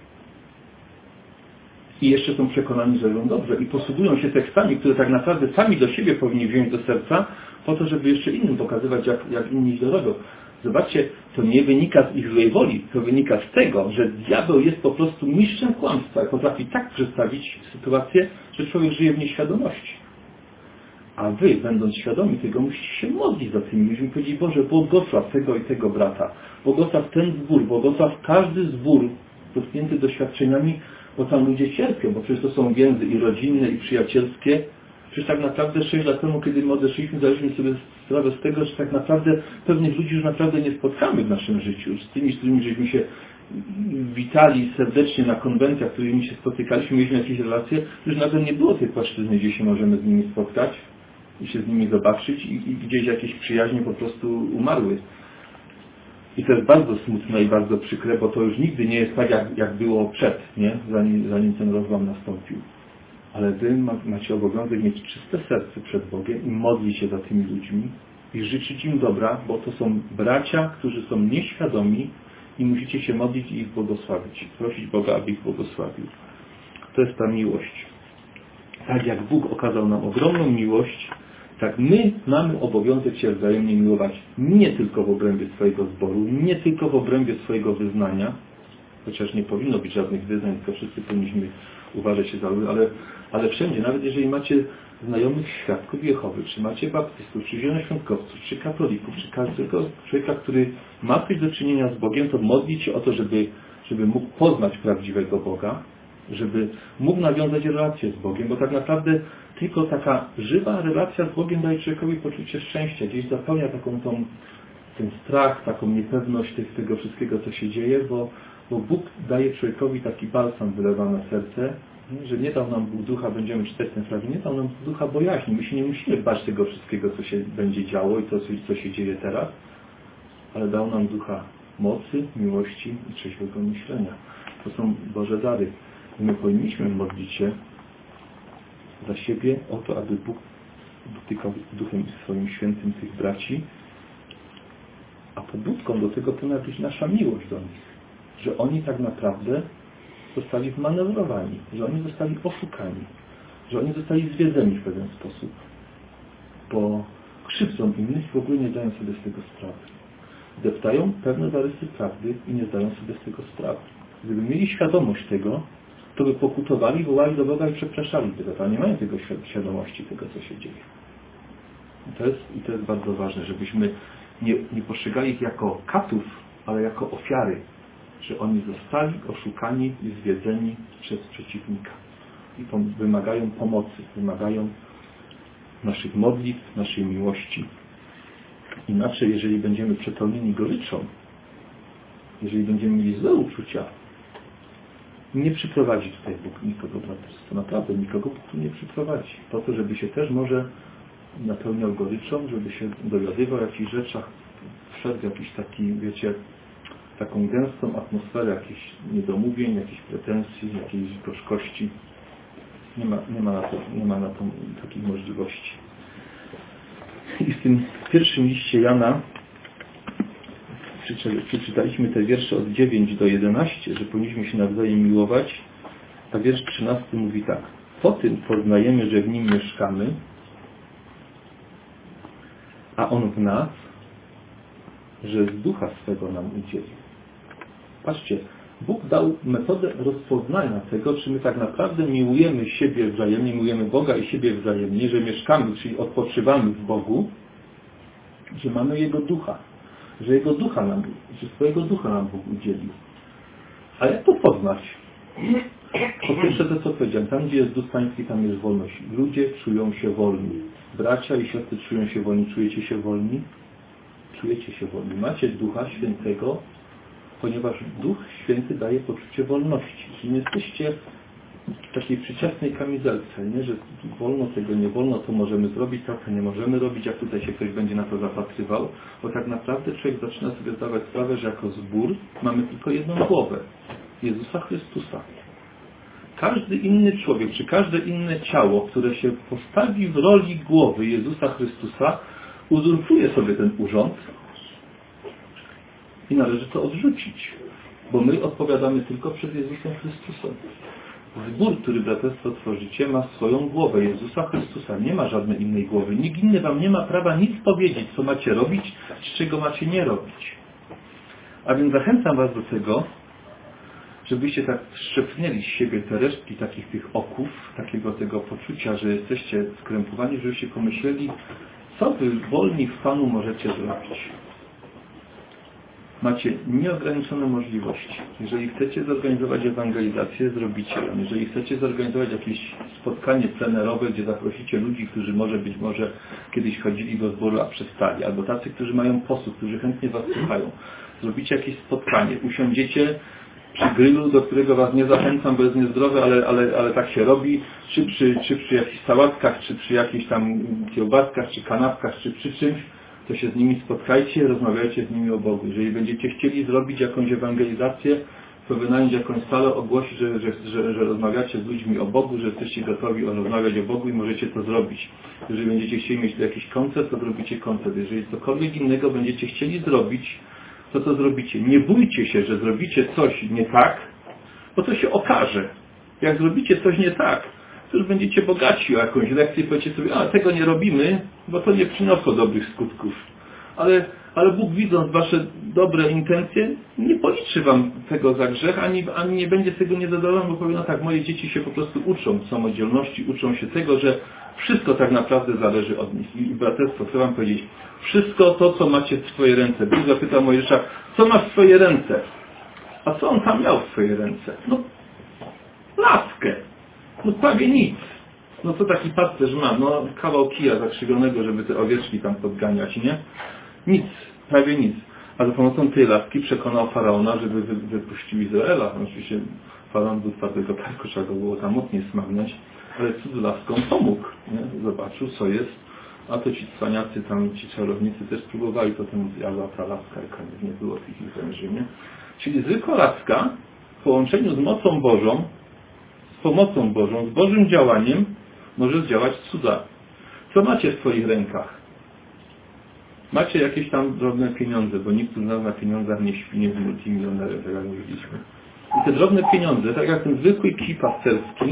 I jeszcze są przekonani, że robią dobrze. I posługują się tekstami, które tak naprawdę sami do siebie powinni wziąć do serca, po to, żeby jeszcze innym pokazywać, jak, jak inni źle robią. Zobaczcie, to nie wynika z ich złej woli, to wynika z tego, że diabeł jest po prostu mistrzem kłamstwa i potrafi tak przedstawić sytuację, że człowiek żyje w nieświadomości. A wy, będąc świadomi tego, musicie się modlić za tymi ludźmi i powiedzieć: Boże, błogosław tego i tego brata, błogosław ten zbór, błogosław każdy zbór dotknięty doświadczeniami, bo tam ludzie cierpią, bo przecież to są więzy i rodzinne, i przyjacielskie. Przecież tak naprawdę sześć lat temu, kiedy my odeszliśmy, zdaliśmy sobie sprawę z tego, że tak naprawdę pewnych ludzi już naprawdę nie spotkamy w naszym życiu. Z tymi, z którymi żeśmy się witali serdecznie na konwencjach, z którymi się spotykaliśmy, mieliśmy jakieś relacje, już nawet nie było tej płaszczyzny, gdzie się możemy z nimi spotkać i się z nimi zobaczyć i, i gdzieś jakieś przyjaźnie po prostu umarły. I to jest bardzo smutne i bardzo przykre, bo to już nigdy nie jest tak, jak, jak było przed, nie? Zanim, zanim ten rozłam nastąpił. Ale wy macie obowiązek mieć czyste serce przed Bogiem i modlić się za tymi ludźmi i życzyć im dobra, bo to są bracia, którzy są nieświadomi i musicie się modlić i ich błogosławić. Prosić Boga, aby ich błogosławił. To jest ta miłość. Tak jak Bóg okazał nam ogromną miłość, tak my mamy obowiązek się wzajemnie miłować nie tylko w obrębie swojego zboru, nie tylko w obrębie swojego wyznania, chociaż nie powinno być żadnych wyznań, tylko wszyscy powinniśmy uważać się za ludzi, ale, ale wszędzie, nawet jeżeli macie znajomych świadków Jehowy, czy macie baptystów, czy zielonoświątkowców, czy katolików, czy każdego człowieka, który ma coś do czynienia z Bogiem, to modlić się o to, żeby, żeby mógł poznać prawdziwego Boga, żeby mógł nawiązać relację z Bogiem, bo tak naprawdę tylko taka żywa relacja z Bogiem daje człowiekowi poczucie szczęścia, gdzieś zapełnia taką tą, ten strach, taką niepewność tych, tego wszystkiego, co się dzieje, bo, bo Bóg daje człowiekowi taki balsam, wylewa na serce, że nie dał nam Bóg ducha, będziemy czytać ten fragment, nie dał nam ducha bojaźni. My się nie musimy bać tego wszystkiego, co się będzie działo i to, co się dzieje teraz, ale dał nam ducha mocy, miłości i trzeźwego myślenia. To są Boże dary. I my powinniśmy modlić się za siebie o to, aby Bóg dotykał Duchem swoim świętym tych braci, a pobudką do tego powinna być nasza miłość do nich. Że oni tak naprawdę zostali wmanewrowani, że oni zostali oszukani, że oni zostali zwiedzeni w pewien sposób, bo krzywdzą innych i w ogóle nie zdają sobie z tego sprawy. Deptają pewne zarysy prawdy i nie zdają sobie z tego sprawy. Gdyby mieli świadomość tego, to by pokutowali, wołali do Boga i przepraszali tego, ale nie mają tego świadomości tego, co się dzieje. I to jest, i to jest bardzo ważne, żebyśmy nie, nie postrzegali ich jako katów, ale jako ofiary, że oni zostali oszukani i zwiedzeni przez przeciwnika. I pom- wymagają pomocy, wymagają naszych modlitw, naszej miłości. Inaczej, jeżeli będziemy przepełnieni goryczą, jeżeli będziemy mieli złe uczucia, nie przyprowadzi tutaj Bóg nikogo braterstwa. Naprawdę nikogo Bóg tu nie przyprowadzi. Po to, żeby się też może napełniał goryczą, żeby się dowiadywał o jakichś rzeczach, wszedł w jakiś taki, wiecie, taką gęstą atmosferę jakichś niedomówień, jakichś pretensji, jakiejś gorzkości. Nie ma, nie ma na to, nie ma na to takich możliwości. I w tym pierwszym liście Jana przeczytaliśmy te wiersze od dziewięć do jedenastu, że powinniśmy się nawzajem miłować, a wiersz trzynasty mówi tak. Po tym poznajemy, że w nim mieszkamy, a on w nas, że z ducha swego nam udzieli. Patrzcie, Bóg dał metodę rozpoznania tego, czy my tak naprawdę miłujemy siebie wzajemnie, miłujemy Boga i siebie wzajemnie, że mieszkamy, czyli odpoczywamy w Bogu, że mamy Jego ducha, że Jego ducha nam, że swojego ducha nam Bóg udzielił. A jak to poznać? Po pierwsze to, co powiedziałem, tam gdzie jest duch pański, tam jest wolność. Ludzie czują się wolni. Bracia i siostry czują się wolni. Czujecie się wolni? Czujecie się wolni. Macie Ducha Świętego, ponieważ Duch Święty daje poczucie wolności. Czyli nie jesteście w takiej przyczepnej kamizelce, nie? Że wolno tego, nie wolno, to możemy zrobić, tak, to nie możemy robić, jak tutaj się ktoś będzie na to zapatrywał, bo tak naprawdę człowiek zaczyna sobie zdawać sprawę, że jako zbór mamy tylko jedną głowę. Jezusa Chrystusa. Każdy inny człowiek, czy każde inne ciało, które się postawi w roli głowy Jezusa Chrystusa, uzurpuje sobie ten urząd i należy to odrzucić, bo my odpowiadamy tylko przed Jezusem Chrystusem. Zbór, który braterstwo tworzycie, ma swoją głowę, Jezusa Chrystusa. Nie ma żadnej innej głowy. Nikt inny wam nie ma prawa nic powiedzieć, co macie robić, czy czego macie nie robić. A więc zachęcam was do tego, żebyście tak strzepnęli z siebie te resztki takich tych oków, takiego tego poczucia, że jesteście skrępowani, żebyście pomyśleli, co wy wolni w Panu możecie zrobić. Macie nieograniczone możliwości. Jeżeli chcecie zorganizować ewangelizację, zrobicie ją. Jeżeli chcecie zorganizować jakieś spotkanie plenerowe, gdzie zaprosicie ludzi, którzy może być może kiedyś chodzili do zboru, a przestali, albo tacy, którzy mają posłuch, którzy chętnie was słuchają. Zrobicie jakieś spotkanie, usiądziecie przy grillu, do którego was nie zachęcam, bo jest niezdrowe, ale, ale, ale tak się robi, czy przy, czy przy jakichś sałatkach, czy przy jakichś tam kiełbaskach, czy kanapkach, czy przy czymś, to się z nimi spotkajcie, rozmawiajcie z nimi o Bogu. Jeżeli będziecie chcieli zrobić jakąś ewangelizację, to wynająć jakąś salę, ogłosić, że, że, że, że rozmawiacie z ludźmi o Bogu, że jesteście gotowi rozmawiać o Bogu i możecie to zrobić. Jeżeli będziecie chcieli mieć jakiś koncert, to zrobicie koncert. Jeżeli cokolwiek innego będziecie chcieli zrobić, to to zrobicie. Nie bójcie się, że zrobicie coś nie tak, bo to się okaże. Jak zrobicie coś nie tak, to już będziecie bogaci o jakąś lekcję i powiecie sobie, a tego nie robimy, bo to nie przyniosło dobrych skutków. Ale, ale Bóg, widząc wasze dobre intencje, nie policzy wam tego za grzech, ani, ani nie będzie tego niezadowolony, bo powie, no tak, moje dzieci się po prostu uczą samodzielności, uczą się tego, że wszystko tak naprawdę zależy od nich. I braterstwo, chcę wam powiedzieć, wszystko to, co macie w swoje ręce. Bóg zapytał Mojżesza, co masz w swoje ręce? A co on tam miał w swoje ręce? No, laskę. No prawie nic. No co taki pasterz ma? No kawał kija zakrzywionego, żeby te owieczki tam podganiać, nie? Nic. Prawie nic. A za pomocą tej laski przekonał Faraona, żeby wy, wypuścił Izraela. No, oczywiście Faraon był twardego karku, trzeba go było tam mocniej smagnąć, ale cud laską pomógł. Nie? Zobaczył, co jest. A to ci cwaniacy tam, ci czarownicy też próbowali, potem zjadła ta laska, jaka nie było tych ich węży, nie? Czyli zwykła laska w połączeniu z mocą Bożą, z pomocą Bożą, z Bożym działaniem może zdziałać cuda. Co macie w swoich rękach? Macie jakieś tam drobne pieniądze, bo nikt z nas na pieniądzach nie śpi, nie jest multimilionerem, tak jak mówiliśmy. I te drobne pieniądze, tak jak ten zwykły kij pasterski,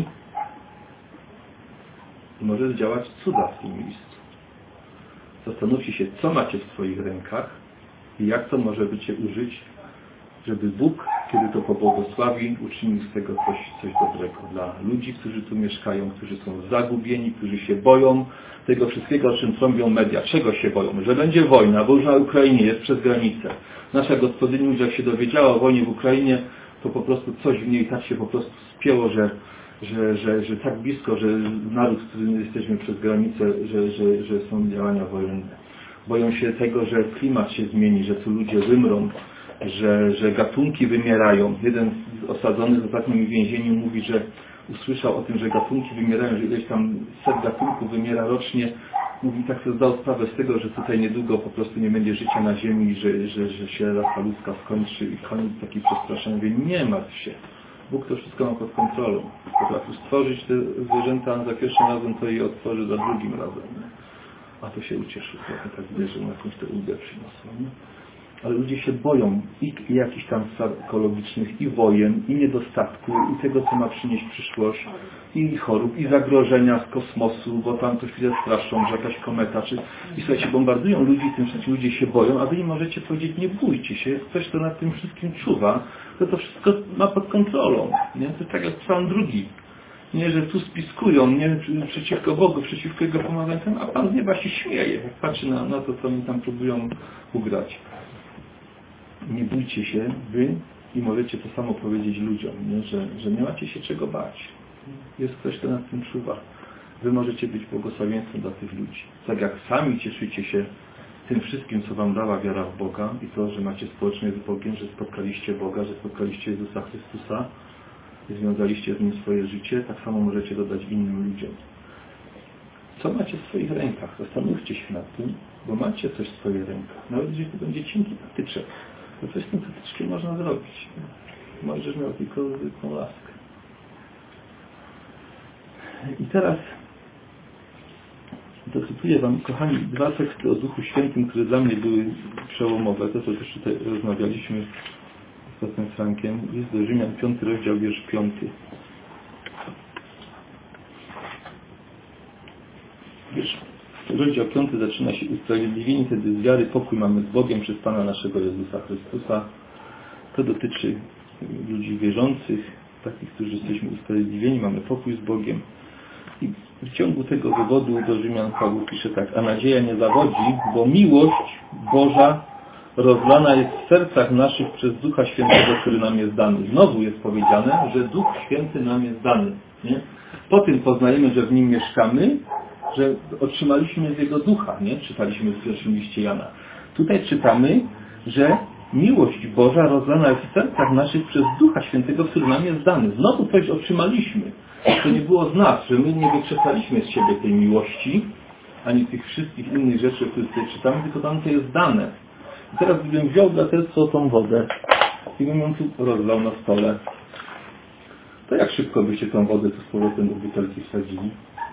może zdziałać cuda w tym miejscu. Zastanówcie się, co macie w swoich rękach i jak to może bycie użyć, żeby Bóg, kiedy to pobłogosławi, uczynił z tego coś, coś dobrego dla ludzi, którzy tu mieszkają, którzy są zagubieni, którzy się boją tego wszystkiego, o czym trąbią media. Czego się boją? Że będzie wojna, bo już na Ukrainie jest przez granicę. Nasza gospodyni, jak się dowiedziała o wojnie w Ukrainie, to po prostu coś w niej tak się po prostu spięło, że, że, że, że tak blisko, że naród, z którym jesteśmy przez granicę, że, że, że są działania wojenne. Boją się tego, że klimat się zmieni, że tu ludzie wymrą, Że, że gatunki wymierają. Jeden z osadzonych w ostatnim więzieniu mówi, że usłyszał o tym, że gatunki wymierają, że ileś tam set gatunków wymiera rocznie. Mówi, tak sobie zdał sprawę z tego, że tutaj niedługo po prostu nie będzie życia na ziemi, że, że, że się rasa ludzka skończy i koniec taki przestraszony. Mówi, nie martw się. Bóg to wszystko ma pod kontrolą. Potrafił stworzyć te zwierzęta za pierwszym razem, to je otworzy za drugim razem. Nie? A to się ucieszył. Trochę tak wierzy, na jakąś tę ulgę przyniosło. Nie? Ale ludzie się boją i, i jakichś tam spraw ekologicznych, i wojen, i niedostatku, i tego, co ma przynieść przyszłość, i chorób, i zagrożenia z kosmosu, bo tam coś chwilę straszą, że jakaś kometa, czy... I słuchajcie, bombardują ludzi, w tym sensie ludzie się boją, a wy im możecie powiedzieć, nie bójcie się, jest ktoś, kto nad tym wszystkim czuwa, to to wszystko ma pod kontrolą. Nie? To jest tak jak Psalm drugi. Nie, że tu spiskują, nie, przeciwko Bogu, przeciwko Jego pomagańcom, a Pan z nieba się śmieje, jak patrzy na, na to, co oni tam próbują ugrać. Nie bójcie się, wy, i możecie to samo powiedzieć ludziom, nie? Że, że nie macie się czego bać. Jest ktoś, kto nad tym czuwa. Wy możecie być błogosławieństwem dla tych ludzi. Tak jak sami cieszycie się tym wszystkim, co wam dała wiara w Boga i to, że macie społeczność z Bogiem, że spotkaliście Boga, że spotkaliście Jezusa Chrystusa i związaliście z Nim swoje życie, tak samo możecie dodać innym ludziom. Co macie w swoich rękach? Zastanówcie się nad tym, bo macie coś w swoich rękach. Nawet jeżeli to będzie cienki patyczek, to coś z tym patyczkiem można zrobić. Możesz miał tylko zwykłą laskę. I teraz docytuję wam, kochani, dwa teksty o Duchu Świętym, które dla mnie były przełomowe. To, co też tutaj rozmawialiśmy z Pastorem Frankiem. Jest do Rzymian, piąty rozdział, wiersz piąty. Wiersz, rozdział piąty zaczyna się: usprawiedliwieni wtedy z wiary pokój mamy z Bogiem przez Pana naszego Jezusa Chrystusa. To dotyczy ludzi wierzących, takich, którzy jesteśmy usprawiedliwieni, mamy pokój z Bogiem. I w ciągu tego wywodu do Rzymian Paweł pisze tak: a nadzieja nie zawodzi, bo miłość Boża rozlana jest w sercach naszych przez Ducha Świętego, który nam jest dany. Znowu jest powiedziane, że Duch Święty nam jest dany. Nie? Po tym poznajemy, że w Nim mieszkamy, że otrzymaliśmy z Jego Ducha. Nie? Czytaliśmy w pierwszym liście Jana. Tutaj czytamy, że miłość Boża rozlana jest w sercach naszych przez Ducha Świętego, który nam jest dany. Znowu coś otrzymaliśmy. To nie było z nas, że my nie wykrzesaliśmy z siebie tej miłości, ani tych wszystkich innych rzeczy, o których tutaj czytamy, tylko nam to jest dane. I teraz gdybym wziął braterstwo tą wodę i bym ją tu rozlał na stole, to jak szybko byście tą wodę tu z powrotem do butelki wsadzili?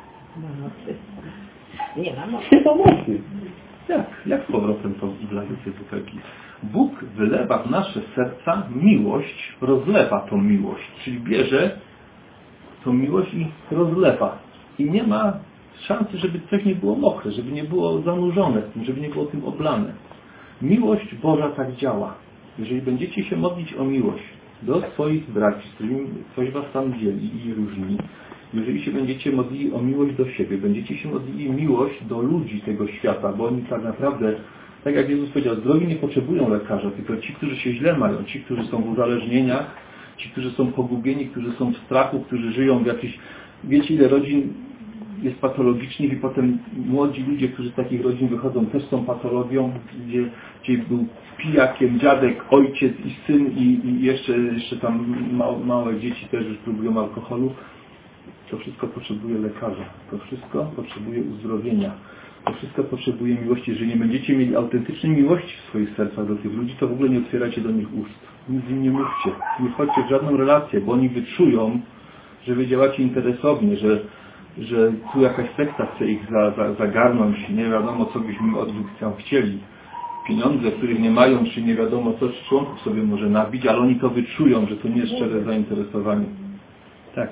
Nie ma mocy. Nie ma mocy. Jak? Jak z powrotem to wlali tej butelki? Bóg wylewa w nasze serca miłość, rozlewa tą miłość, czyli bierze tą miłość i rozlewa. I nie ma szansy, żeby coś nie było mokre, żeby nie było zanurzone w tym, żeby nie było tym oblane. Miłość Boża tak działa. Jeżeli będziecie się modlić o miłość do swoich braci, z którymi coś was tam dzieli i różni, jeżeli się będziecie modlili o miłość do siebie, będziecie się modlili miłość do ludzi tego świata, bo oni tak naprawdę, tak jak Jezus powiedział, zdrowi nie potrzebują lekarza, tylko ci, którzy się źle mają, ci, którzy są w uzależnieniach, ci, którzy są pogubieni, którzy są w strachu, którzy żyją w jakichś... Wiecie, ile rodzin jest patologicznych i potem młodzi ludzie, którzy z takich rodzin wychodzą, też są patologią, gdzie, gdzie był pijakiem dziadek, ojciec i syn i, i jeszcze, jeszcze tam ma, małe dzieci też już próbują alkoholu. To wszystko potrzebuje lekarza. To wszystko potrzebuje uzdrowienia. To wszystko potrzebuje miłości. Jeżeli nie będziecie mieli autentycznej miłości w swoich sercach do tych ludzi, to w ogóle nie otwieracie do nich ust. Nic z nim nie mówcie. Nie wchodźcie w żadną relację, bo oni wyczują, że wy działacie interesownie, że, że tu jakaś sekta chce ich za, za, zagarnąć. Nie wiadomo, co byśmy od nich chcieli. Pieniądze, których nie mają, czy nie wiadomo, co z członków sobie może nabić, ale oni to wyczują, że to nie jest szczere zainteresowanie. Tak.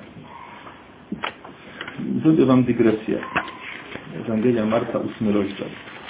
Zrobię wam dygresję. Ewangelia Marka, ósmy rozdział.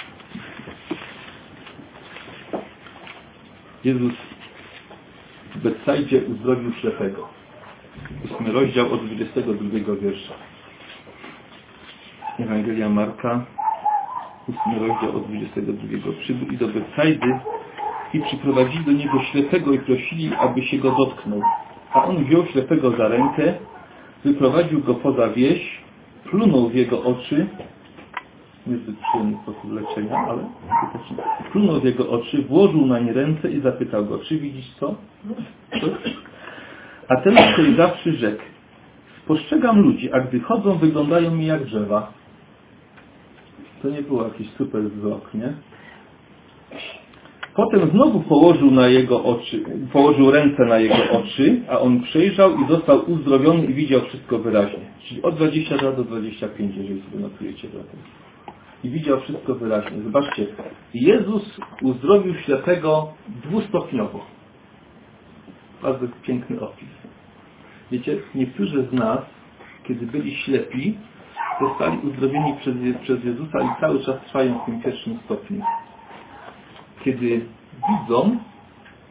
Jezus w Betsajdzie uzdrowił ślepego. Ósmy rozdział od dwudziestego drugiego wiersza. Ewangelia Marka, ósmy rozdział od dwudziestego drugiego. Przybyli do Betsajdy i przyprowadzili do niego ślepego i prosili, aby się go dotknął. A on wziął ślepego za rękę, wyprowadził go poza wieś, plunął w jego oczy, niezbyt przyjemny sposób leczenia, ale plunął w jego oczy, włożył na nie ręce i zapytał go, czy widzisz co? co? A ten zawsze rzekł, spostrzegam ludzi, a gdy chodzą, wyglądają mi jak drzewa. To nie było jakiś super wzrok, nie? Potem znowu położył na jego oczy, położył ręce na jego oczy, a on przejrzał i został uzdrowiony i widział wszystko wyraźnie. Czyli od dwudziestu lat do dwudziestu pięciu, jeżeli sobie notujecie zatem. I widział wszystko wyraźnie. Zobaczcie, Jezus uzdrowił ślepego dwustopniowo. Bardzo piękny opis. Wiecie, niektórzy z nas, kiedy byli ślepi, zostali uzdrowieni przez, przez Jezusa i cały czas trwają w tym pierwszym stopniu. Kiedy widzą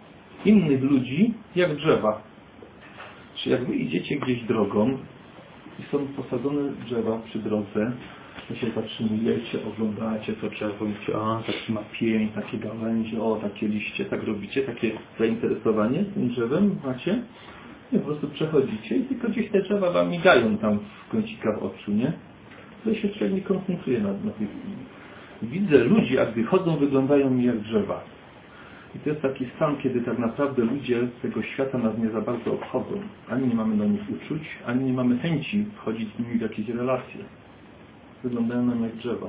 innych ludzi jak drzewa. Czy jak wy idziecie gdzieś drogą I są posadzone drzewa przy drodze. Wy się zatrzymujecie, oglądacie to drzewo i mówicie, a taki ma pień, takie gałęzie, o takie liście, tak robicie, takie zainteresowanie tym drzewem macie. I po prostu przechodzicie i tylko gdzieś te drzewa wam migają tam w kącikach oczu, nie? To się człowiek nie koncentruje na, na tych. Widzę ludzi, a gdy chodzą, wyglądają mi jak drzewa. I to jest taki stan, kiedy tak naprawdę ludzie tego świata nas nie za bardzo obchodzą. Ani nie mamy do nich uczuć, ani nie mamy chęci wchodzić z nimi w jakieś relacje. Wyglądają nam jak drzewa.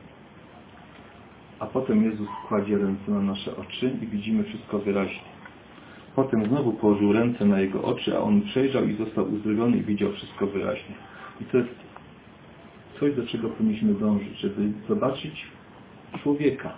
A potem Jezus kładzie ręce na nasze oczy i widzimy wszystko wyraźnie. Potem znowu położył ręce na jego oczy, a on przejrzał i został uzdrowiony i widział wszystko wyraźnie. I to jest coś, do czego powinniśmy dążyć, żeby zobaczyć człowieka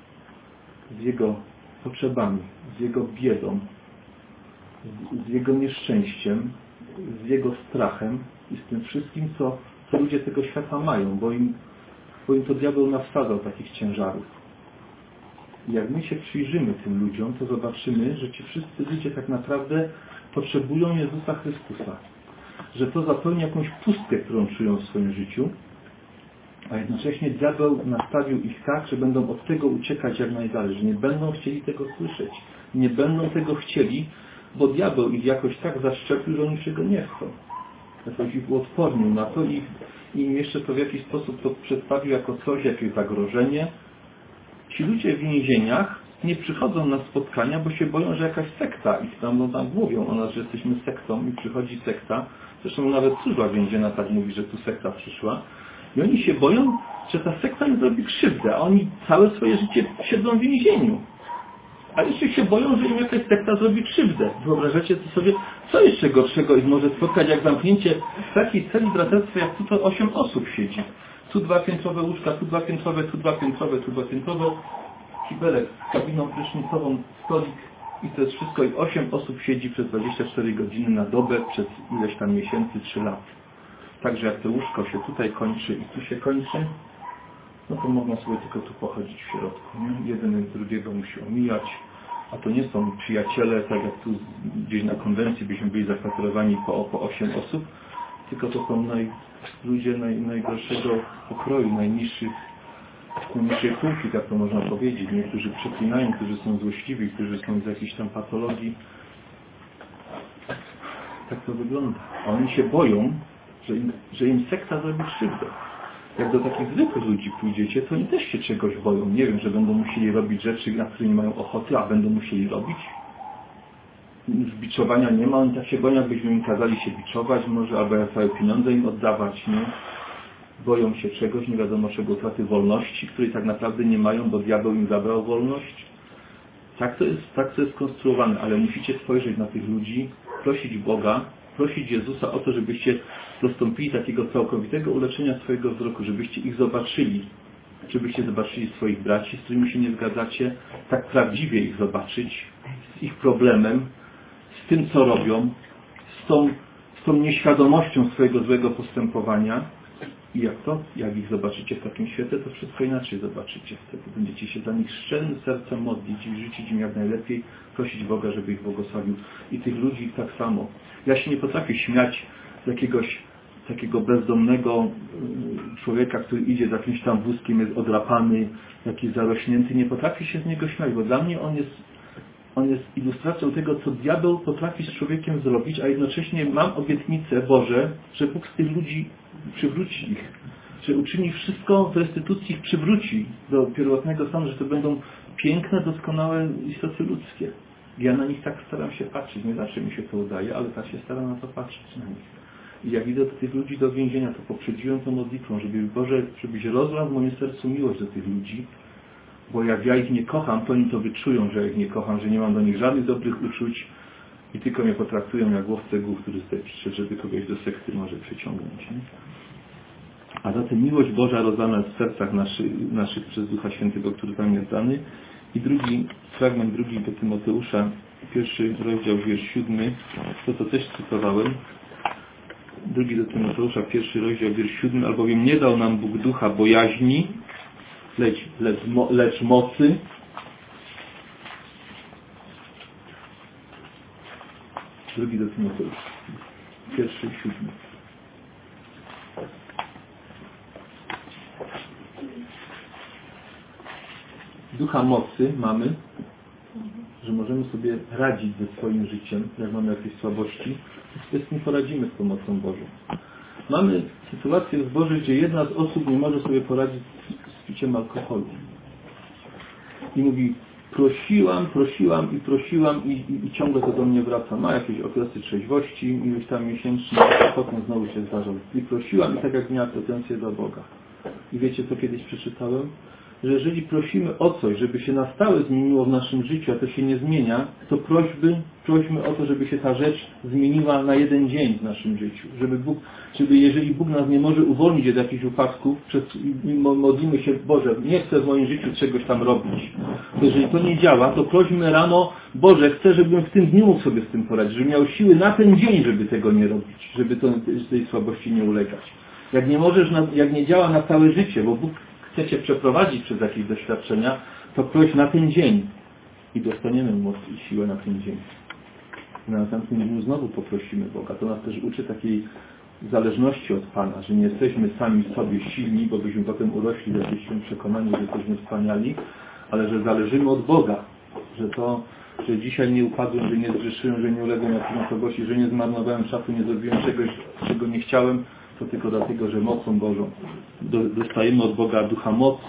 z jego potrzebami, z jego biedą, z, z jego nieszczęściem, z jego strachem i z tym wszystkim, co, co ludzie tego świata mają, bo im, bo im to diabeł nawsadzał takich ciężarów. I jak my się przyjrzymy tym ludziom, to zobaczymy, że ci wszyscy ludzie tak naprawdę potrzebują Jezusa Chrystusa. Że to zapełni jakąś pustkę, którą czują w swoim życiu, a jednocześnie diabeł nastawił ich tak, że będą od tego uciekać jak najdalej, że nie będą chcieli tego słyszeć. Nie będą tego chcieli, bo diabeł ich jakoś tak zaszczepił, że oni czego nie chcą. Jakoś ich uodpornił na to i im jeszcze to w jakiś sposób to przedstawił jako coś, jakieś zagrożenie. Ci ludzie w więzieniach nie przychodzą na spotkania, bo się boją, że jakaś sekta ich tam, no, tam mówią o nas, że jesteśmy sektą i przychodzi sekta. Zresztą nawet służba więzienna tak mówi, że tu sekta przyszła. I oni się boją, że ta sekta im zrobi krzywdę, a oni całe swoje życie siedzą w więzieniu. A jeszcze się boją, że im jakaś sekta zrobi krzywdę. Wyobrażacie to sobie, co jeszcze gorszego ich może spotkać, jak zamknięcie w takiej celi braterstwa, jak tu to osiem osób siedzi. Tu dwa piętrowe łóżka, tu dwa piętrowe, tu dwa piętrowe, tu dwa piętrowe, kibelek z kabiną prysznicową, stolik i to jest wszystko i osiem osób siedzi przez dwadzieścia cztery godziny na dobę przez ileś tam miesięcy, trzy lat. Także jak to łóżko się tutaj kończy i tu się kończy, no to można sobie tylko tu pochodzić w środku. Nie? Jeden drugiego musi omijać, a to nie są przyjaciele, tak jak tu gdzieś na konwencji byśmy byli zakwaterowani po, po osiem osób, tylko to są naj, ludzie naj, najgorszego pokroju, najniższych, najniższej półki, tak to można powiedzieć. Niektórzy przeklinają, którzy są złośliwi, którzy są z jakiejś tam patologii. Tak to wygląda. A oni się boją, że im, że im sekta zrobi krzywdę. Jak do takich zwykłych ludzi pójdziecie, to oni też się czegoś boją. Nie wiem, że będą musieli robić rzeczy, na które nie mają ochoty, a będą musieli robić. Już biczowania nie ma, oni tak się boją, jakbyśmy im kazali się biczować może, albo jak całe pieniądze im oddawać, nie? Boją się czegoś, nie wiadomo czego, utraty wolności, której tak naprawdę nie mają, bo diabeł im zabrał wolność. Tak to jest, tak to jest konstruowane, ale musicie spojrzeć na tych ludzi, prosić Boga, prosić Jezusa o to, żebyście dostąpili takiego całkowitego uleczenia swojego wzroku, żebyście ich zobaczyli, żebyście zobaczyli swoich braci, z którymi się nie zgadzacie, tak prawdziwie ich zobaczyć, z ich problemem, z tym, co robią, z tą, z tą nieświadomością swojego złego postępowania. I jak to? Jak ich zobaczycie w takim świetle, to wszystko inaczej zobaczycie. Wtedy będziecie się za nich szczerym sercem modlić i życzyć im jak najlepiej, prosić Boga, żeby ich błogosławił. I tych ludzi tak samo. Ja się nie potrafię śmiać z jakiegoś takiego bezdomnego człowieka, który idzie z jakimś tam wózkiem, jest odrapany, jakiś zarośnięty. Nie potrafię się z niego śmiać, bo dla mnie on jest On jest ilustracją tego, co diabeł potrafi z człowiekiem zrobić, a jednocześnie mam obietnicę Boże, że Bóg z tych ludzi przywróci ich, że uczyni wszystko w restytucji, ich przywróci do pierwotnego stanu, że to będą piękne, doskonałe istoty ludzkie. Ja na nich tak staram się patrzeć. Nie zawsze mi się to udaje, ale tak się staram na to patrzeć na nich. I jak idę do tych ludzi do więzienia, to poprzedziłem tą modlitwą, żeby Boże, żebyś rozlał w moim sercu miłość do tych ludzi, bo jak ja ich nie kocham, to oni to wyczują, że ja ich nie kocham, że nie mam do nich żadnych dobrych uczuć i tylko mnie potraktują jak łowcę głów, który tutaj przyszedł, żeby kogoś do sekty może przyciągnąć. Nie? A zatem miłość Boża rozdana w sercach naszych, naszych przez Ducha Świętego, który tam jest dany. I drugi fragment, drugi do Tymoteusza, pierwszy rozdział, wiersz siódmy, to co też cytowałem. Drugi do Tymoteusza, pierwszy rozdział, wiersz siódmy, albowiem nie dał nam Bóg ducha bojaźni, lecz, lecz, lecz mocy, drugi do Tymoteusza, pierwszy, siódmy. ducha mocy mamy, że możemy sobie radzić ze swoim życiem, jak mamy jakieś słabości, to z tym poradzimy z pomocą Bożą. Mamy sytuację w Bożej, gdzie jedna z osób nie może sobie poradzić z piciem alkoholu. I mówi, prosiłam, prosiłam i prosiłam i, i, i ciągle to do mnie wraca. Ma jakieś okresy trzeźwości, iluś tam miesięczne, a potem znowu się zdarza. I prosiłam i tak jak miała pretensje do Boga. I wiecie, co kiedyś przeczytałem? Że jeżeli prosimy o coś, żeby się na stałe zmieniło w naszym życiu, a to się nie zmienia, to prośby, prośmy o to, żeby się ta rzecz zmieniła na jeden dzień w naszym życiu. Żeby Bóg, żeby jeżeli Bóg nas nie może uwolnić od jakichś upadków, przez, modlimy się, Boże, nie chcę w moim życiu czegoś tam robić. To jeżeli to nie działa, to prośmy rano, Boże, chcę, żebym w tym dniu mógł sobie z tym poradzić, żebym miał siły na ten dzień, żeby tego nie robić, żeby to, tej słabości nie ulegać. Jak nie możesz, jak nie działa na całe życie, bo Bóg chce Cię przeprowadzić przez jakieś doświadczenia, to proś na ten dzień i dostaniemy moc i siłę na ten dzień. I na następnym dniu znowu poprosimy Boga. To nas też uczy takiej zależności od Pana, że nie jesteśmy sami w sobie silni, bo byśmy potem urośli w jakimś przekonaniu, że jesteśmy wspaniali, ale że zależymy od Boga, że to, że dzisiaj nie upadłem, że nie zgrzeszyłem, że nie uległem jakiejś słabości, że nie zmarnowałem czasu, nie zrobiłem czegoś, czego nie chciałem, to tylko dlatego, że mocą Bożą dostajemy od Boga ducha mocy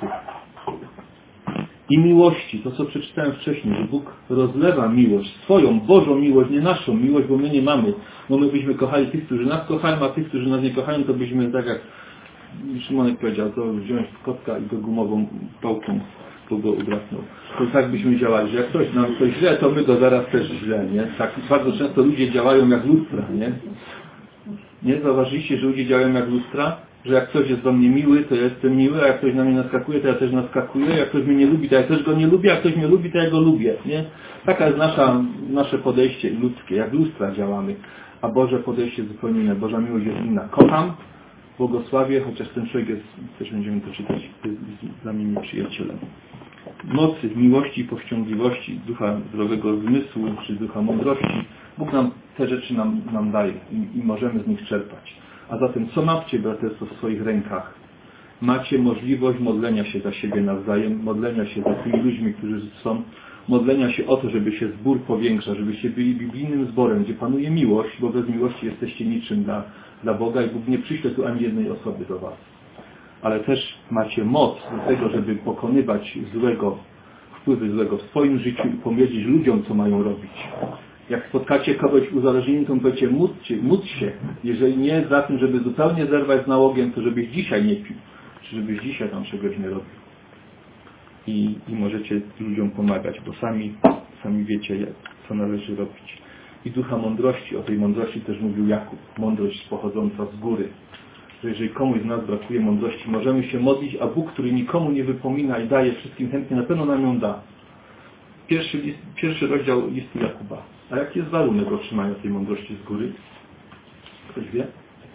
i miłości. To, co przeczytałem wcześniej, że Bóg rozlewa miłość, swoją Bożą miłość, nie naszą miłość, bo my nie mamy. Bo my byśmy kochali tych, którzy nas kochają, a tych, którzy nas nie kochają, to byśmy tak jak Szymonek powiedział, to wziąć kotka i go gumową pałką go udrasnął. To tak byśmy działali, że jak ktoś nam coś źle, to my go zaraz też źle, nie? Tak bardzo często ludzie działają jak lustra, nie? Nie? Zauważyliście, że ludzie działają jak lustra? Że jak ktoś jest do mnie miły, to ja jestem miły, a jak ktoś na mnie naskakuje, to ja też naskakuję, jak ktoś mnie nie lubi, to ja też go nie lubię, a jak ktoś mnie lubi, to ja go lubię. Nie? Taka jest nasza, nasze podejście ludzkie, jak lustra działamy. A Boże podejście jest zupełnie inne. Boża miłość jest inna. Kocham, błogosławię, chociaż ten człowiek jest, też będziemy to czytać, jest dla mnie nieprzyjacielem. Mocy, miłości i powściągliwości, ducha zdrowego zmysłu, czy ducha mądrości. Bóg nam te rzeczy nam, nam daje i, i możemy z nich czerpać. A zatem co macie, braterstwo, w swoich rękach? Macie możliwość modlenia się za siebie nawzajem, modlenia się za tymi ludźmi, którzy są, modlenia się o to, żeby się zbór powiększał, żebyście byli biblijnym zborem, gdzie panuje miłość, bo bez miłości jesteście niczym dla, dla Boga i Bóg nie przyśle tu ani jednej osoby do was. Ale też macie moc do tego, żeby pokonywać złego, wpływy złego w swoim życiu i powiedzieć ludziom, co mają robić. Jak spotkacie kogoś uzależnionym, to powiecie, módlcie, módl się. Jeżeli nie za tym, żeby zupełnie zerwać z nałogiem, to żebyś dzisiaj nie pił. Czy żebyś dzisiaj tam czegoś nie robił. I, i możecie ludziom pomagać, bo sami, sami wiecie, jak, co należy robić. I ducha mądrości, o tej mądrości też mówił Jakub. Mądrość pochodząca z góry. Że jeżeli komuś z nas brakuje mądrości, możemy się modlić, a Bóg, który nikomu nie wypomina i daje wszystkim chętnie, na pewno nam ją da. Pierwszy, list, pierwszy rozdział listu Jakuba. A jaki jest warunek otrzymania tej mądrości z góry? Ktoś wie?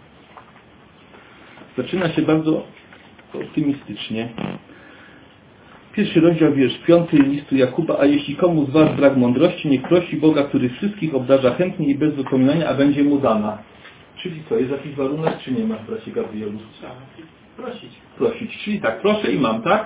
Zaczyna się bardzo optymistycznie. Pierwszy rozdział, wiersz piąty listu Jakuba. A jeśli komu z was brak mądrości, niech prosi Boga, który wszystkich obdarza chętnie i bez wypominania, a będzie mu dana. Czyli co, jest jakiś warunek, czy nie ma, bracie Gabrielu? Prosić. Prosić. Czyli tak, proszę i mam, tak?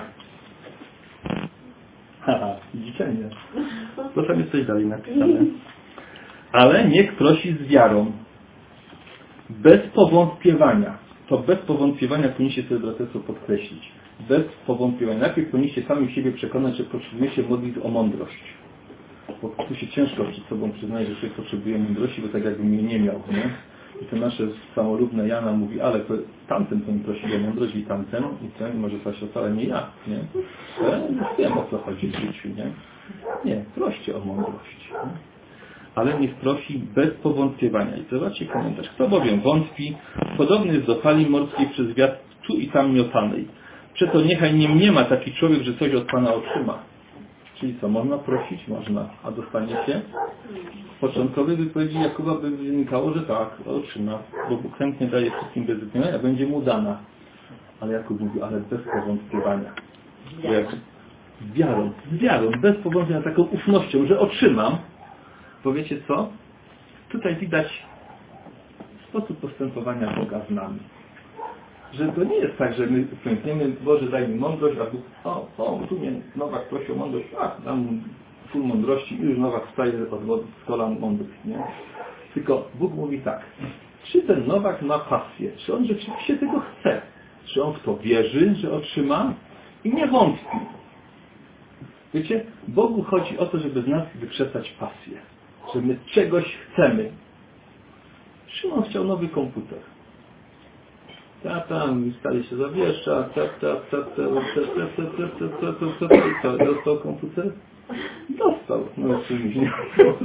Haha, widzicie, nie. To tam jest coś dalej napisane. Ale niech prosi z wiarą. Bez powątpiewania. To bez powątpiewania powinniście sobie braterstwo podkreślić. Bez powątpiewania. Najpierw powinniście sami siebie przekonać, że potrzebujecie modlić o mądrość. Bo tu się ciężko przed sobą przyznaje, że człowiek potrzebuje mądrości, bo tak jakby mnie nie miał, nie? I to nasze samolubne Jana mówi, ale to tamten to mi prosił o mądrość i tamten, i ten może coś ale nie ja, nie? Ja wiem, o co chodzi w życiu, nie? Nie, proście o mądrość. Nie? Ale niech prosi bez powątpiewania. I zobaczcie komentarz. Kto bowiem wątpi, podobny jest do fali morskiej przez wiatr tu i tam miotanej. Przeto niechaj nie mniema taki człowiek, że coś od Pana otrzyma. Czyli co, można prosić? Można. A dostaniecie? Z początkowej wypowiedzi Jakuba by wynikało, że tak, otrzyma. Bo Bóg chętnie daje wszystkim bez wypominania, a będzie mu dana. Ale Jakub mówi, ale bez powątpiewania. Z wiarą, z wiarą, bez powątpiewania, taką ufnością, że otrzymam. Bo wiecie co? Tutaj widać sposób postępowania Boga z nami. że to nie jest tak, że my klękniemy, Boże daj mi mądrość, a Bóg, o, o, tu mnie Nowak prosi o mądrość, a dam mu full mądrości i już Nowak wstaje od wody z kolan mądrych, nie? Tylko Bóg mówi tak, czy ten Nowak ma pasję, czy on rzeczywiście tego chce, czy on w to wierzy, że otrzyma i nie wątpi. Wiecie, Bogu chodzi o to, żeby z nas wykrzesać pasję, że my czegoś chcemy. Szymon chciał nowy komputer. Tata, stale się zawiesza, tap, tap, tap, tap, tap, tap, tap, tap, tap, tap, tap, tap, dostał komputer? Dostał. No, oczywiście nie.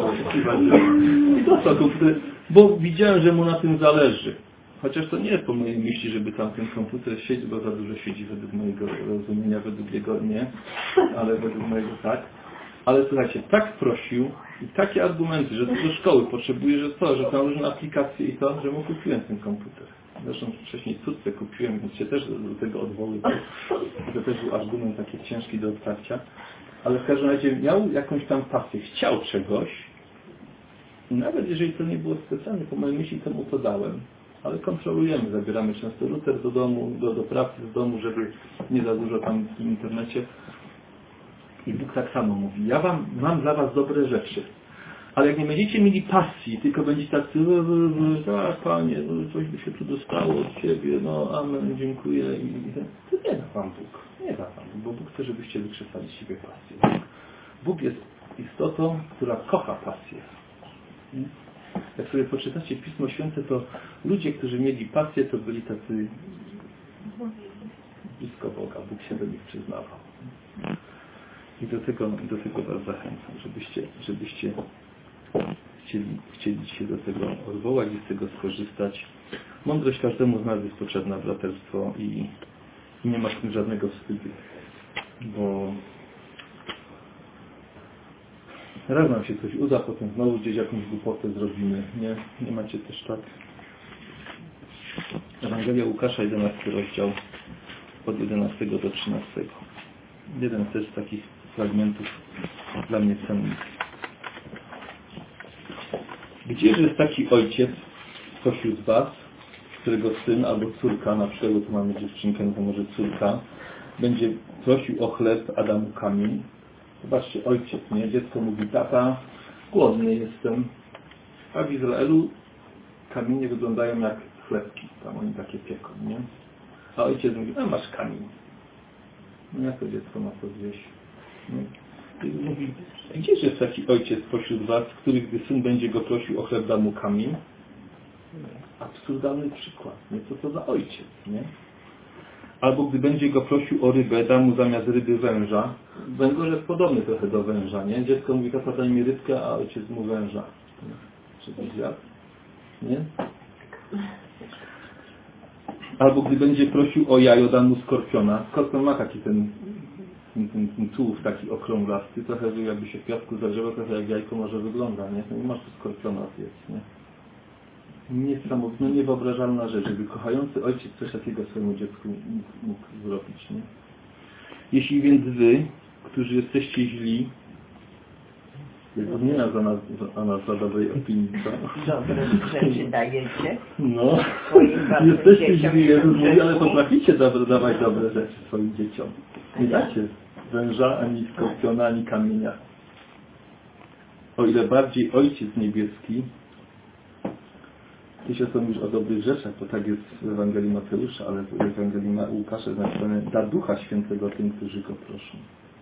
I dostał komputer, bo widziałem, że mu na tym zależy. Chociaż to nie jest po mojej myśli, żeby tam ten komputer siedzi, bo za dużo siedzi według mojego rozumienia, według jego nie, ale według mojego tak. Ale słuchajcie, tak prosił i takie argumenty, że do szkoły potrzebuje, że to, że tam różne aplikacje i to, że mu kupiłem ten komputer. Zresztą wcześniej córce kupiłem, więc się też do tego odwoływał. To też był argument taki ciężki do odparcia. Ale w każdym razie miał jakąś tam pasję, chciał czegoś. I nawet jeżeli to nie było specjalnie po mojej myśli, to mu to dałem. Ale kontrolujemy, zabieramy często router do domu, do, do pracy z domu, żeby nie za dużo tam w internecie. I Bóg tak samo mówi, ja wam mam dla was dobre rzeczy. Ale jak nie będziecie mieli pasji, tylko będziecie tacy, tak Panie, no, coś by się tu dostało od Ciebie, no amen, dziękuję. I to nie da Wam Bóg. Nie da Wam Bóg, bo Bóg chce, żebyście wykrzesali z siebie pasję. Bóg jest istotą, która kocha pasję. Jak sobie poczytacie Pismo Święte, to ludzie, którzy mieli pasję, to byli tacy blisko Boga. Bóg się do nich przyznawał. I do tego, do tego Was zachęcam, żebyście, żebyście chcieli, chcieli się do tego odwołać i z tego skorzystać. Mądrość każdemu z nas jest potrzebna, braterstwo, i, i nie ma w tym żadnego wstydu. Bo raz nam się coś uda, potem znowu gdzieś jakąś głupotę zrobimy. Nie, nie macie też tak. Ewangelia Łukasza, jedenasty rozdział, od jedenastego do trzynastego. Jeden też z takich fragmentów dla mnie cennych. Gdzież jest taki ojciec spośród was, którego syn albo córka, na przykład, bo tu mamy dziewczynkę, no to może córka, będzie prosił o chleb, a da mu kamień. Zobaczcie, ojciec, nie? Dziecko mówi, tata, głodny jestem. A w Izraelu kamienie wyglądają jak chlebki, tam oni takie pieką, nie? A ojciec mówi, a masz kamień. No jak to dziecko ma to zjeść? Nie? I mówi, gdzież jest taki ojciec pośród was, który gdy syn będzie go prosił o chleb, da mu kamień? Absurdalny przykład, nie? Co to za ojciec, nie? Albo gdy będzie go prosił o rybę, da mu zamiast ryby węża. Węgorz jest podobny trochę do węża, nie? Dziecko mówi, tata daj mi rybkę, a ojciec mu węża. Czy to zjadł? Nie? Albo gdy będzie prosił o jajo, da mu skorpiona. Skorpion ma taki ten, ten, ten, ten tułów taki okrąglasty, trochę jakby się w piasku zagrzewał, trochę jak jajko może wygląda, nie? No i masz tu skorpiona zjeść, nie? Niesamowita, no niewyobrażalna rzecz, żeby kochający ojciec coś takiego swojemu dziecku mógł, mógł zrobić, nie? Jeśli więc wy, którzy jesteście źli, nie nas za nas, a nas za dobrej opinii, co? Dobre rzeczy dajecie. No, jesteście źli, Jezus mówi, ale potraficie dawać dobre rzeczy swoim dzieciom. Nie dacie węża, ani skorpiona, ani kamienia. O ile bardziej Ojciec Niebieski, Ty się to mówisz o dobrych rzeczach, to tak jest w Ewangelii Mateusza, ale w Ewangelii Łukasza jest napisane, da Ducha Świętego tym, którzy Go proszą.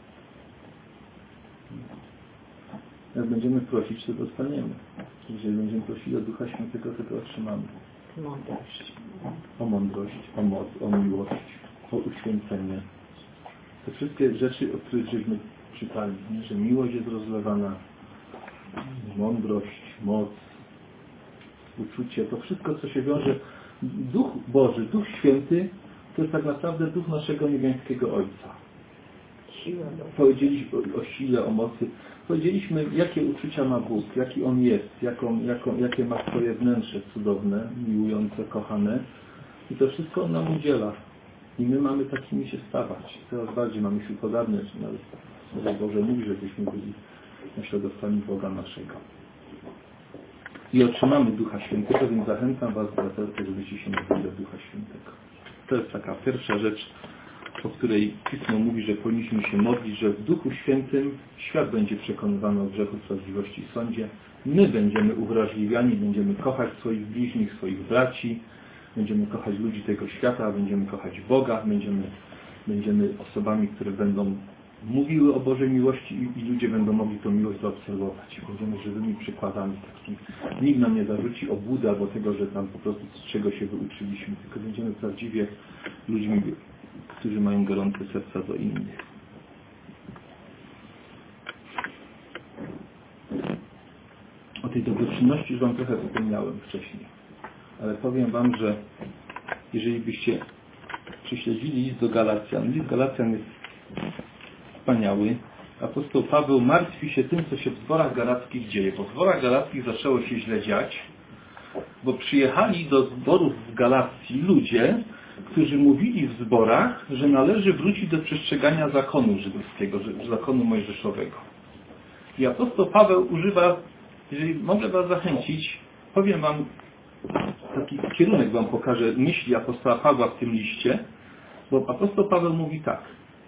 Jak będziemy prosić, to dostaniemy. Jeżeli będziemy prosili o Ducha Świętego, to to otrzymamy. Mądrość. O mądrość, o moc, o miłość, o uświęcenie. Te wszystkie rzeczy, o których żeśmy czytali, nie? Że miłość jest rozlewana, mądrość, moc, uczucie, to wszystko, co się wiąże. Duch Boży, Duch Święty, to jest tak naprawdę Duch naszego niebiańskiego Ojca. Siła. Powiedzieliśmy o, o sile, o mocy. Powiedzieliśmy, jakie uczucia ma Bóg, jaki On jest, jaką, jaką, jakie ma swoje wnętrze cudowne, miłujące, kochane. I to wszystko On nam udziela. I my mamy takimi się stawać. Coraz bardziej mamy się upodabniać. Nawet Słowo Boże mówi, żebyśmy byli naśladowcami Boga naszego. I otrzymamy Ducha Świętego, więc zachęcam Was, braterki, żebyście się modlili do Ducha Świętego. To jest taka pierwsza rzecz, o której Pismo mówi, że powinniśmy się modlić, że w Duchu Świętym świat będzie przekonywany o grzechu, sprawiedliwości i sądzie. My będziemy uwrażliwiani, będziemy kochać swoich bliźnich, swoich braci, będziemy kochać ludzi tego świata, będziemy kochać Boga, będziemy, będziemy osobami, które będą mówiły o Bożej miłości i, i ludzie będą mogli tę miłość zaobserwować. Będziemy żywymi przykładami takich. Nikt nam nie zarzuci obłudy albo tego, że tam po prostu z czego się wyuczyliśmy, tylko będziemy prawdziwie ludźmi, którzy mają gorące serca do innych. O tej dobroczynności już Wam trochę wspomniałem wcześniej. Ale powiem Wam, że jeżeli byście prześledzili list do Galacjan, list Galacjan jest wspaniały. Apostoł Paweł martwi się tym, co się w zborach galackich dzieje. Bo w zborach galackich zaczęło się źle dziać, bo przyjechali do zborów w Galacji ludzie, którzy mówili w zborach, że należy wrócić do przestrzegania zakonu żydowskiego, zakonu mojżeszowego. I apostoł Paweł używa, jeżeli mogę Was zachęcić, powiem Wam, taki kierunek Wam pokażę myśli apostoła Pawła w tym liście, bo apostoł Paweł mówi tak.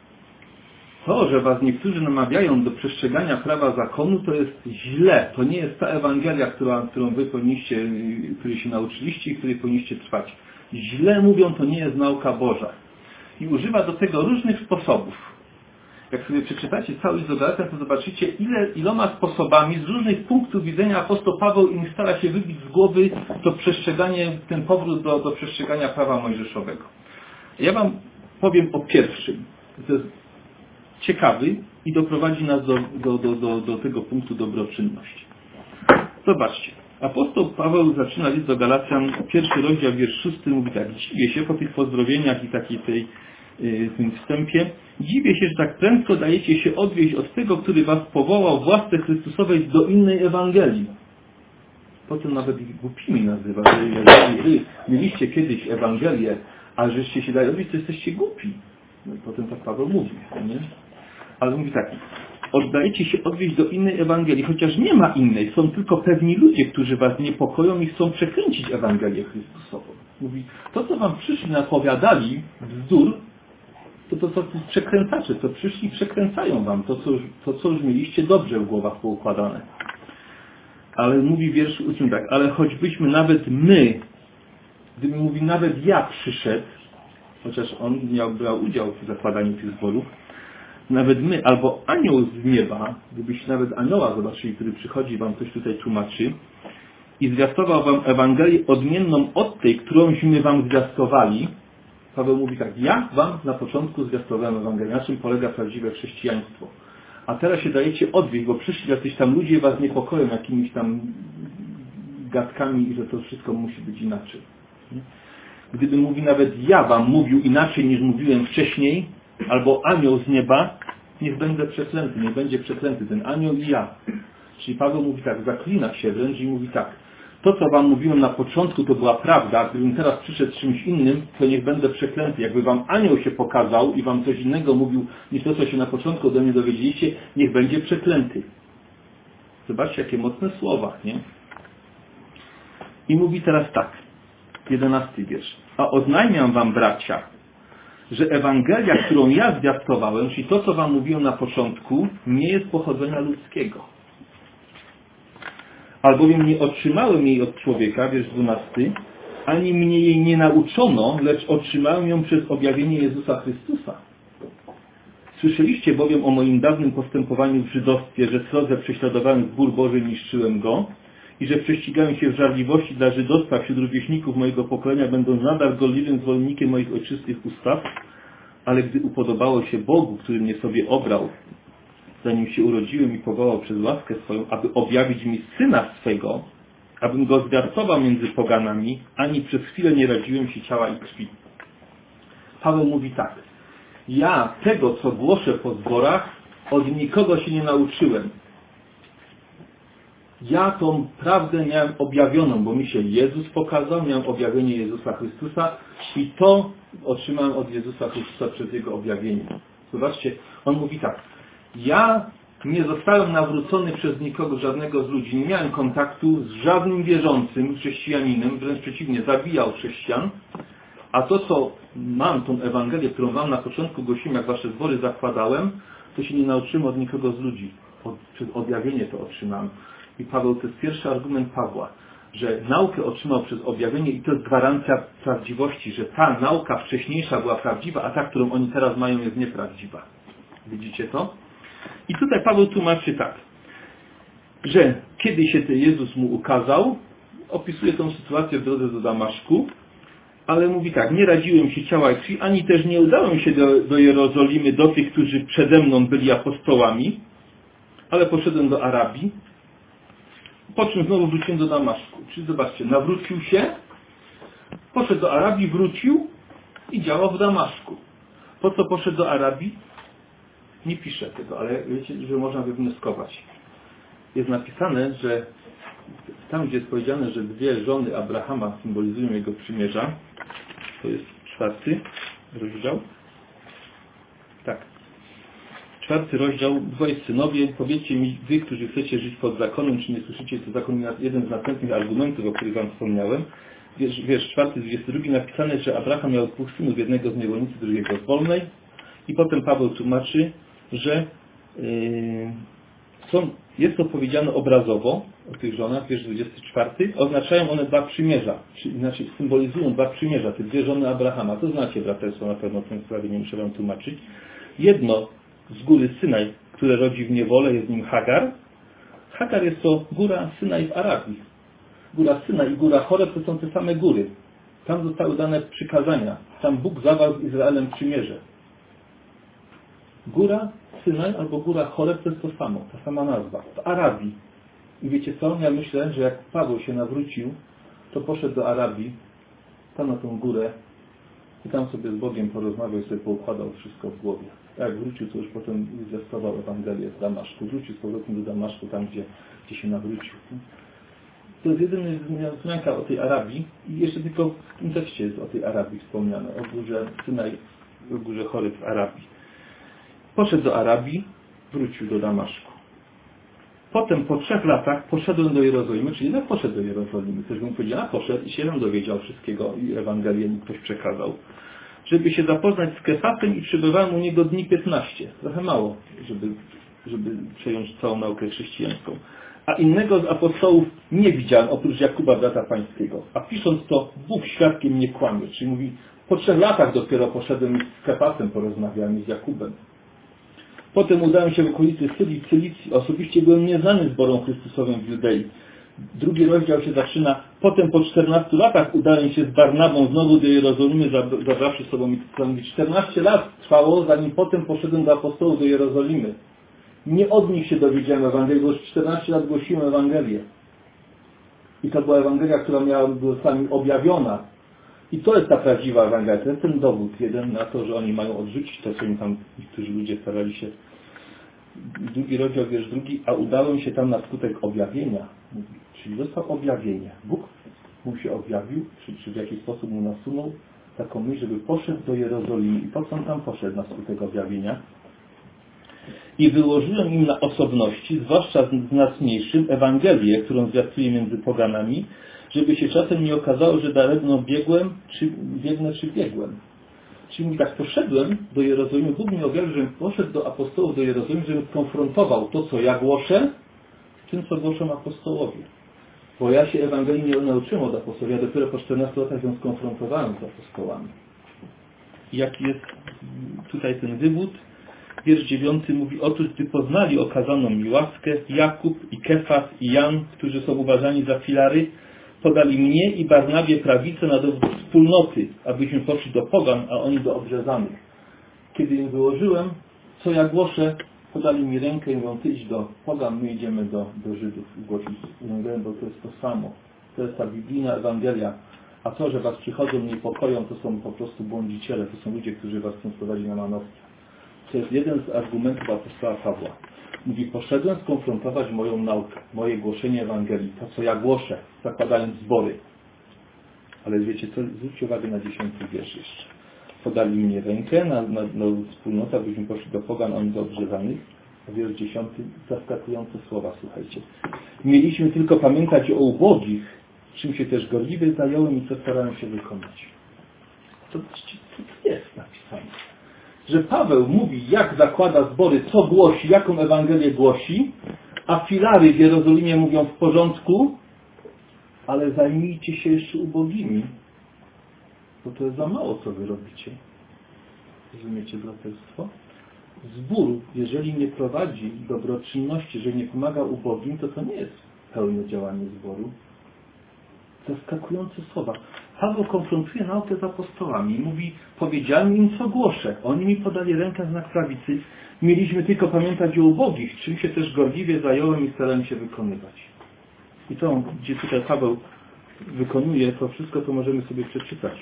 To, że Was niektórzy namawiają do przestrzegania prawa zakonu, to jest źle. To nie jest ta Ewangelia, która, którą Wy powinniście, której się nauczyliście i której powinniście trwać. Źle mówią, to nie jest nauka Boża. I używa do tego różnych sposobów. Jak sobie przeczytacie cały list do Galacjan, to zobaczycie, ile, iloma sposobami, z różnych punktów widzenia apostoł Paweł im stara się wybić z głowy to przestrzeganie, ten powrót do, do przestrzegania prawa mojżeszowego. Ja Wam powiem o pierwszym. To jest ciekawy i doprowadzi nas do, do, do, do, do tego punktu dobroczynności. Zobaczcie. Apostoł Paweł zaczyna list do Galacjan, pierwszy rozdział, wiersz szósty, mówi tak: dziwię się po tych pozdrowieniach i takiej tej, yy, tym wstępie, dziwię się, że tak prędko dajecie się odwieść od tego, który was powołał w łasce Chrystusowej do innej Ewangelii. Potem nawet ich głupimi nazywa, że jeżeli wy mieliście kiedyś Ewangelię, a żeście się dali odwieść, to jesteście głupi. No, potem tak Paweł mówi, nie? Ale mówi tak: oddajecie się odwieźć do innej Ewangelii, chociaż nie ma innej. Są tylko pewni ludzie, którzy was niepokoją i chcą przekręcić Ewangelię Chrystusową. Mówi, to co wam przyszli napowiadali bzdur, to to co przekręcacze, co przyszli przekręcają wam to co, już, to, co już mieliście dobrze w głowach poukładane. Ale mówi wiersz ósmy tak: ale choćbyśmy nawet my, gdyby mówi nawet ja przyszedł, chociaż on miał brał udział w zakładaniu tych zborów, nawet my, albo anioł z nieba, gdybyście nawet anioła zobaczyli, który przychodzi wam coś tutaj tłumaczy i zwiastował wam Ewangelię odmienną od tej, którąśmy wam zwiastowali. Paweł mówi tak: ja wam na początku zwiastowałem Ewangelię, na czym polega prawdziwe chrześcijaństwo. A teraz się dajecie odwieść, bo przyszli jacyś tam ludzie, was niepokoją jakimiś tam gadkami i że to wszystko musi być inaczej. Gdyby mówi nawet ja wam mówił inaczej niż mówiłem wcześniej, albo anioł z nieba, niech będę przeklęty, niech będzie przeklęty ten anioł i ja. Czyli Paweł mówi tak, zaklina się wręcz i mówi tak: to co wam mówiłem na początku to była prawda, a gdybym teraz przyszedł z czymś innym, to niech będę przeklęty. Jakby wam anioł się pokazał i wam coś innego mówił niż to, co się na początku ode mnie dowiedzieliście, niech będzie przeklęty. Zobaczcie, jakie mocne słowa, nie? I mówi teraz tak, jedenasty wiersz. A oznajmiam wam, bracia, że Ewangelia, którą ja zwiastowałem, czyli to, co wam mówiłem na początku, nie jest pochodzenia ludzkiego. Albowiem nie otrzymałem jej od człowieka, wiersz dwunasty, ani mnie jej nie nauczono, lecz otrzymałem ją przez objawienie Jezusa Chrystusa. Słyszeliście bowiem o moim dawnym postępowaniu w żydostwie, że srodze prześladowałem zbór Boży i niszczyłem go, i że prześcigałem się w żarliwości dla żydostwa wśród rówieśników mojego pokolenia, będąc nadal gorliwym zwolennikiem moich ojczystych ustaw, ale gdy upodobało się Bogu, który mnie sobie obrał, zanim się urodziłem i powołał przez łaskę swoją, aby objawić mi Syna swego, abym go zwiastował między poganami, ani przez chwilę nie radziłem się ciała i krwi. Paweł mówi tak: ja tego, co głoszę po zborach, od nikogo się nie nauczyłem. Ja tą prawdę miałem objawioną, bo mi się Jezus pokazał, miałem objawienie Jezusa Chrystusa i to otrzymałem od Jezusa Chrystusa przez Jego objawienie. Zobaczcie, on mówi tak: ja nie zostałem nawrócony przez nikogo, żadnego z ludzi, nie miałem kontaktu z żadnym wierzącym chrześcijaninem, wręcz przeciwnie, zabijał chrześcijan, A to, co mam, tą Ewangelię, którą wam na początku głosiłem, jak wasze zbory zakładałem, to się nie nauczymy od nikogo z ludzi. Od, przez objawienie to otrzymałem. I Paweł, to jest pierwszy argument Pawła, że naukę otrzymał przez objawienie i to jest gwarancja prawdziwości, że ta nauka wcześniejsza była prawdziwa, a ta, którą oni teraz mają, jest nieprawdziwa. Widzicie to? I tutaj Paweł tłumaczy tak, że kiedy się ten Jezus mu ukazał, opisuje tą sytuację w drodze do Damaszku, ale mówi tak, nie radziłem się ciała i krwi, ani też nie udałem się do, do Jerozolimy, do tych, którzy przede mną byli apostołami, ale poszedłem do Arabii, po czym znowu wróciłem do Damaszku. Czyli zobaczcie, nawrócił się, poszedł do Arabii, wrócił i działał w Damaszku. Po co poszedł do Arabii? Nie piszę tego, ale wiecie, że można wywnioskować. Jest napisane, że tam, gdzie jest powiedziane, że dwie żony Abrahama symbolizują jego przymierza, to jest czwarty rozdział. Tak. Czwarty rozdział. Dwaj synowie, powiedzcie mi, wy, którzy chcecie żyć pod zakonem, czy nie słyszycie, to zakon jeden z następnych argumentów, o których wam wspomniałem. Wiersz, wiersz czwarty, dwudziesty drugi napisane, że Abraham miał dwóch synów, jednego z niewolnicy, drugiego z wolnej. I potem Paweł tłumaczy, że yy, są, jest to powiedziane obrazowo o tych żonach, wiersz dwudziesty czwarty, oznaczają one dwa przymierza, czyli znaczy symbolizują dwa przymierza, te dwie żony Abrahama. To znacie, braterstwo, na pewno w tej sprawie nie muszę wam tłumaczyć. Jedno z góry Synaj, które rodzi w niewolę, jest nim Hagar. Hagar jest to góra Synaj w Arabii. Góra Synaj i góra Choreb to są te same góry. Tam zostały dane przykazania. Tam Bóg zawarł z Izraelem przymierze. Góra Synaj albo góra Choreb to jest to samo, ta sama nazwa. W Arabii. I wiecie co? Ja myślę, że jak Paweł się nawrócił, to poszedł do Arabii, tam na tą górę i tam sobie z Bogiem porozmawiał i sobie poukładał wszystko w głowie. A jak wrócił, to już potem zwiastował Ewangelię z Damaszku. Wrócił z powrotem do Damaszku, tam gdzie, gdzie się nawrócił. To jest jedyna wzmianka o tej Arabii i jeszcze tylko w tym tekście jest o tej Arabii wspomniane, o górze Synaj, o górze Choreb w Arabii. Poszedł do Arabii, wrócił do Damaszku. Potem po trzech latach poszedłem do Jerozolimy, czyli jednak poszedł do Jerozolimy. Ktoś mu powiedział, a poszedł i się nam dowiedział wszystkiego i Ewangelię mi ktoś przekazał. Żeby się zapoznać z Kefasem i przebywałem u niego dni piętnaście. Trochę mało, żeby, żeby przejąć całą naukę chrześcijańską. A innego z apostołów nie widziałem, oprócz Jakuba, brata pańskiego. A pisząc to, Bóg świadkiem nie kłamie. Czyli mówi, po trzech latach dopiero poszedłem z Kefasem, porozmawiałem z Jakubem. Potem udałem się w okolicy Syrii, Cylicji. Osobiście byłem nieznany zborom Chrystusowym w Judei. Drugi rozdział się zaczyna. Potem po czternastu latach udałem się z Barnabą znowu do Jerozolimy, zabrawszy z sobą czternaście lat trwało, zanim potem poszedłem do apostołów do Jerozolimy. Nie od nich się dowiedziałem Ewangelii, bo już czternaście lat głosiłem Ewangelię. I to była Ewangelia, która miała została mi objawiona. I to jest ta prawdziwa Ewangelia. To jest ten dowód jeden na to, że oni mają odrzucić to, co im tam niektórzy ludzie starali się. Drugi rozdział, wiersz drugi, a udałem się tam na skutek objawienia. Czyli dostał objawienie. Bóg mu się objawił, czy, czy w jakiś sposób mu nasunął taką myśl, żeby poszedł do Jerozolimy. I po co on tam poszedł na skutek objawienia? I wyłożyłem im na osobności, zwłaszcza z nas mniejszym, Ewangelię, którą zwiastuję między poganami, żeby się czasem nie okazało, że daremno biegłem, czy biegnę, czy biegłem. Czyli mówi tak, poszedłem do Jerozolimy, Bóg mi objawił, żebym poszedł do apostołów do Jerozolimy, żebym skonfrontował to, co ja głoszę, z tym, co głoszą apostołowie. Bo ja się Ewangelii nie nauczyłem od apostołów, ja dopiero po czternastu latach ją skonfrontowałem z apostołami. I jaki jest tutaj ten wywód? Wiersz dziewiąty mówi, otóż gdy poznali okazaną mi łaskę, Jakub i Kefas i Jan, którzy są uważani za filary, podali mnie i Barnabie prawicę na dowód wspólnoty, abyśmy poszli do pogan, a oni do obrzezanych. Kiedy im wyłożyłem, co ja głoszę, podali mi rękę i mówią, ty idź do pogan, my idziemy do, do Żydów i głosić Ewangelię, bo to jest to samo. To jest ta biblijna Ewangelia. A to, że was przychodzą, niepokoją, to są po prostu błądziciele, to są ludzie, którzy was chcą sprowadzić na manowce. To jest jeden z argumentów apostoła Pawła. Mówi, poszedłem skonfrontować moją naukę, moje głoszenie Ewangelii, to co ja głoszę, zakładając zbory. Ale wiecie co, zwróćcie uwagę na dziesiąty wiersz jeszcze. Podali mnie rękę na, na, na wspólnotę, abyśmy poszli do pogan, oni do obrzezanych. A wiersz dziesiąty, zaskakujące słowa, słuchajcie. Mieliśmy tylko pamiętać o ubogich, czym się też gorliwie zająłem i co starałem się wykonać. To, to, to jest napisane. Że Paweł mówi, jak zakłada zbory, co głosi, jaką Ewangelię głosi, a filary w Jerozolimie mówią w porządku, ale zajmijcie się jeszcze ubogimi, bo to jest za mało, co wy robicie. Rozumiecie, braterstwo? Zbór, jeżeli nie prowadzi dobroczynności, że nie pomaga ubogim, to to nie jest pełne działanie zboru. Zaskakujące słowa. Paweł konfrontuje naukę z apostołami. Mówi, powiedziałem im, co głoszę. Oni mi podali rękę znak prawicy. Mieliśmy tylko pamiętać o ubogich, czym się też gorliwie zająłem i starałem się wykonywać. I to, gdzie tutaj Paweł wykonuje, to wszystko to możemy sobie przeczytać.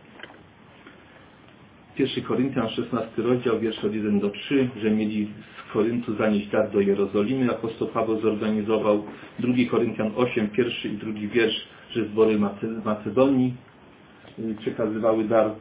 Pierwszy Koryntian, szesnasty rozdział, wiersz od jeden do trzech, że mieli z Koryntu zanieść dar do Jerozolimy. Apostoł Paweł zorganizował. Drugi Koryntian osiem, pierwszy i drugi wiersz, że zbory Macedonii przekazywały dar.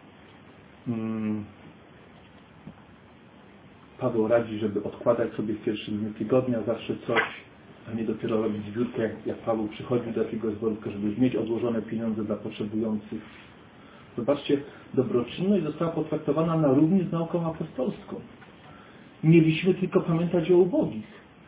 Paweł radzi, żeby odkładać sobie w pierwszym dniu tygodnia zawsze coś, a nie dopiero robić zbiórkę, jak Paweł przychodził do jakiegoś zboru, żeby mieć odłożone pieniądze dla potrzebujących. Zobaczcie, dobroczynność została potraktowana na równi z nauką apostolską. Mieliśmy tylko pamiętać o ubogich.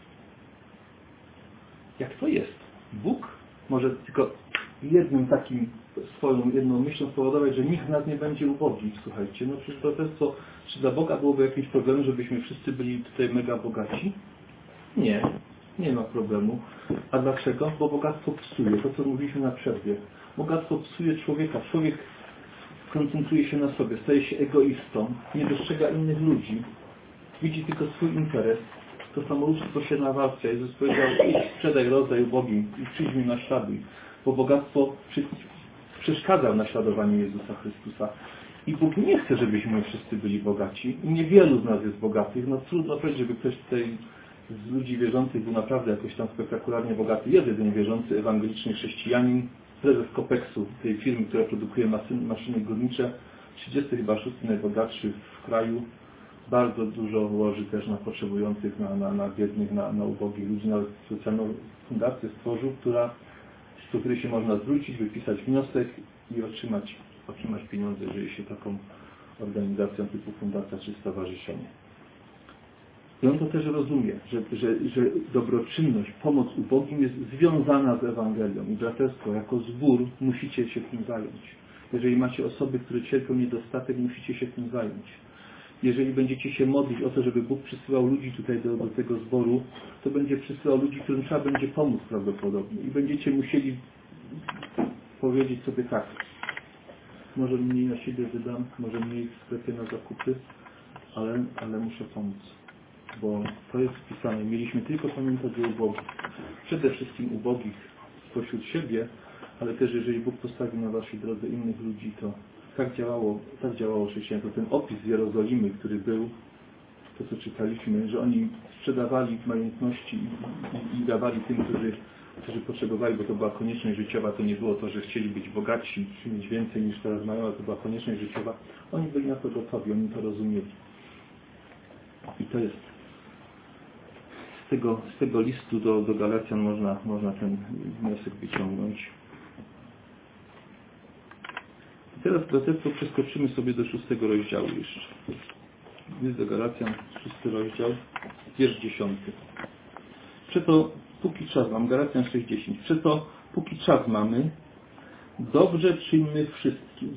Jak to jest? Bóg może tylko jednym takim swoją jedną myślą spowodować, że nikt z nas nie będzie ubogi. Słuchajcie, no przecież to jest co, czy dla Boga byłoby jakimś problemem, żebyśmy wszyscy byli tutaj mega bogaci? Nie, nie ma problemu. A dlaczego? Bo bogactwo psuje, to co mówiliśmy na przerwie. Bogactwo psuje człowieka. Człowiek koncentruje się na sobie, staje się egoistą, nie dostrzega innych ludzi, widzi tylko swój interes. To samolubstwo się nawarstwia. Jezus powiedział, idź, sprzedaj, rozdaj ubogim i przyjdź mi naśladuj. Bo bogactwo przeszkadza w naśladowaniu Jezusa Chrystusa. I Bóg nie chce, żebyśmy wszyscy byli bogaci. I niewielu z nas jest bogatych. No trudno powiedzieć, żeby ktoś tutaj z ludzi wierzących był naprawdę jakoś tam spektakularnie bogaty. Jest jeden wierzący, ewangeliczny chrześcijanin, prezes Kopeksu, tej firmy, która produkuje maszyny, maszyny górnicze, trzydziesty chyba szósty najbogatszy w kraju. Bardzo dużo łoży też na potrzebujących, na, na, na biednych, na, na ubogich ludzi. Nawet specjalną fundację stworzył, która, do której się można zwrócić, wypisać wniosek i otrzymać, otrzymać pieniądze, jeżeli się taką organizacją typu fundacja czy stowarzyszenie. I on to też rozumie, że, że, że dobroczynność, pomoc ubogim jest związana z Ewangelią. I braterstwo, jako zbór musicie się tym zająć. Jeżeli macie osoby, które cierpią niedostatek, musicie się tym zająć. Jeżeli będziecie się modlić o to, żeby Bóg przysyłał ludzi tutaj do, do tego zboru, to będzie przysyłał ludzi, którym trzeba będzie pomóc prawdopodobnie. I będziecie musieli powiedzieć sobie tak, może mniej na siebie wydam, może mniej w sklepie na zakupy, ale, ale muszę pomóc. Bo to jest wpisane. Mieliśmy tylko pamiętać o ubogich. Przede wszystkim ubogich spośród siebie, ale też jeżeli Bóg postawi na waszej drodze innych ludzi, to tak działało, tak działało chrześcijaństwo. Ten opis z Jerozolimy, który był, to co czytaliśmy, że oni sprzedawali majątności i, i, i dawali tym, którzy, którzy potrzebowali, bo to była konieczność życiowa. To nie było to, że chcieli być bogatsi, czy mieć więcej niż teraz mają, ale to była konieczność życiowa. Oni byli na to gotowi, oni to rozumieli. I to jest z tego, z tego listu do, do Galacjan można, można ten wniosek wyciągnąć. I teraz braterstwo przeskoczymy sobie do szóstego rozdziału jeszcze. List do Galacjan, szósty rozdział, wiersz dziesiąty. Przeto, póki czas mam, Galacjan sześć dziesięć. Przeto, póki czas mamy, dobrze czyńmy wszystkim,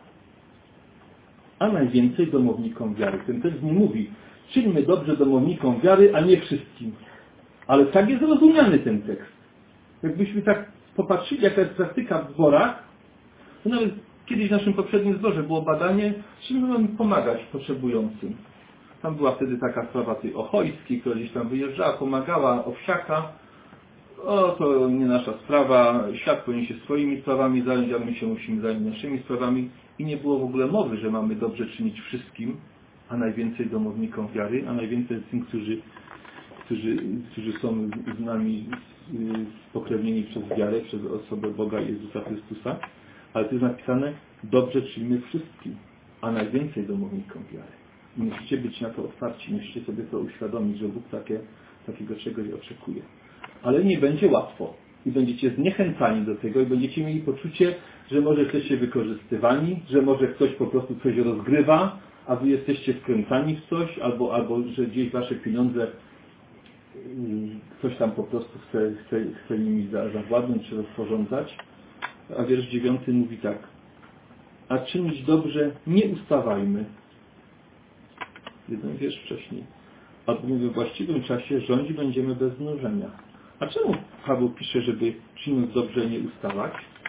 a najwięcej domownikom wiary. Ten tekst nie mówi, czyńmy dobrze domownikom wiary, a nie wszystkim. Ale tak jest rozumiany ten tekst. Jakbyśmy tak popatrzyli, jaka jest praktyka w zborach, to nawet kiedyś w naszym poprzednim zborze było badanie, czym możemy pomagać potrzebującym. Tam była wtedy taka sprawa tej Ochojskiej, która gdzieś tam wyjeżdżała, pomagała, Owsiaka. O, to nie nasza sprawa, świat powinien się swoimi sprawami zająć, a my się musimy zająć naszymi sprawami. I nie było w ogóle mowy, że mamy dobrze czynić wszystkim, a najwięcej domownikom wiary, a najwięcej tym, którzy, którzy, którzy są z nami spokrewnieni przez wiarę, przez osobę Boga Jezusa Chrystusa. Ale to jest napisane, dobrze czyńmy wszystkim, a najwięcej domownikom wiary. I musicie być na to otwarci, musicie sobie to uświadomić, że Bóg takie, takiego czegoś oczekuje. Ale nie będzie łatwo. i będziecie zniechęcani do tego i będziecie mieli poczucie, że może jesteście wykorzystywani, że może ktoś po prostu coś rozgrywa, a wy jesteście wkręcani w coś, albo, albo że gdzieś wasze pieniądze ktoś tam po prostu chce, chce, chce nimi zawładnąć czy rozporządzać. A wiersz dziewiąty mówi tak: a czynić dobrze nie ustawajmy. Jeden wiersz wcześniej. Albowiem we właściwym czasie rządzić będziemy bez znużenia. A czemu Paweł pisze, żeby czyniąc dobrze nie ustawać?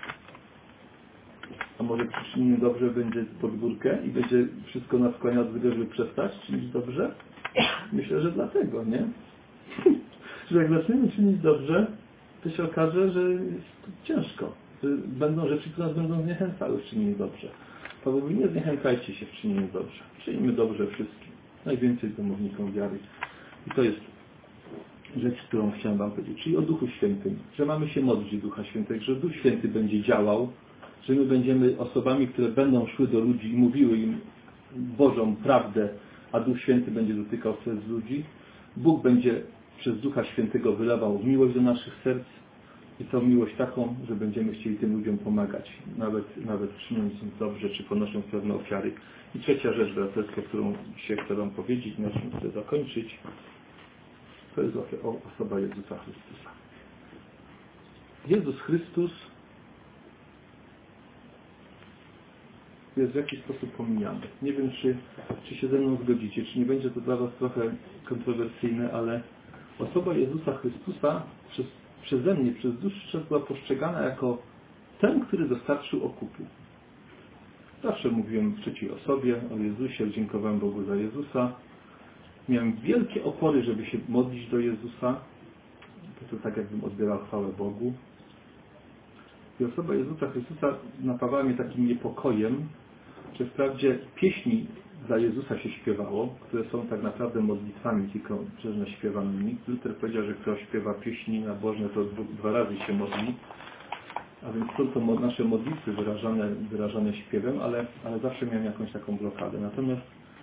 A może przy czynieniu dobrze będzie pod górkę i będzie wszystko nas skłaniać do tego, żeby przestać czynić dobrze? Myślę, że dlatego, nie? Że jak zaczniemy czynić dobrze, to się okaże, że jest ciężko. Że będą rzeczy, które nas będą zniechęcały w czynieniu dobrze. Paweł mówi, nie zniechęcajcie się w czynieniu dobrze. Czynimy dobrze wszystkim. Najwięcej domownikom wiary. I to jest rzecz, którą chciałem wam powiedzieć. Czyli o Duchu Świętym. Że mamy się modlić Ducha Świętego, że Duch Święty będzie działał, że my będziemy osobami, które będą szły do ludzi i mówiły im Bożą prawdę, a Duch Święty będzie dotykał serc ludzi. Bóg będzie przez Ducha Świętego wylewał miłość do naszych serc i tą miłość taką, że będziemy chcieli tym ludziom pomagać, nawet, nawet czyniąc im dobrze, czy ponosząc pewne ofiary. I trzecia rzecz braterska, którą dzisiaj chcę wam powiedzieć, na czym chcę zakończyć, to jest o osoba Jezusa Chrystusa. Jezus Chrystus jest w jakiś sposób pomijany. Nie wiem, czy, czy się ze mną zgodzicie, czy nie będzie to dla was trochę kontrowersyjne, ale osoba Jezusa Chrystusa przez, przeze mnie przez dłuższy czas była postrzegana jako ten, który dostarczył okupu. Zawsze mówiłem w trzeciej osobie o Jezusie, dziękowałem Bogu za Jezusa. Miałem wielkie opory, żeby się modlić do Jezusa. To tak, jakbym odbierał chwałę Bogu. I osoba Jezusa Chrystusa napawała mnie takim niepokojem, że wprawdzie pieśni dla Jezusa się śpiewało, które są tak naprawdę modlitwami tylko przecież śpiewanymi. Luther powiedział, że kto śpiewa pieśni nabożne, to dwa razy się modli. A więc są to nasze modlitwy wyrażane, wyrażane śpiewem, ale, ale zawsze miałem jakąś taką blokadę. Natomiast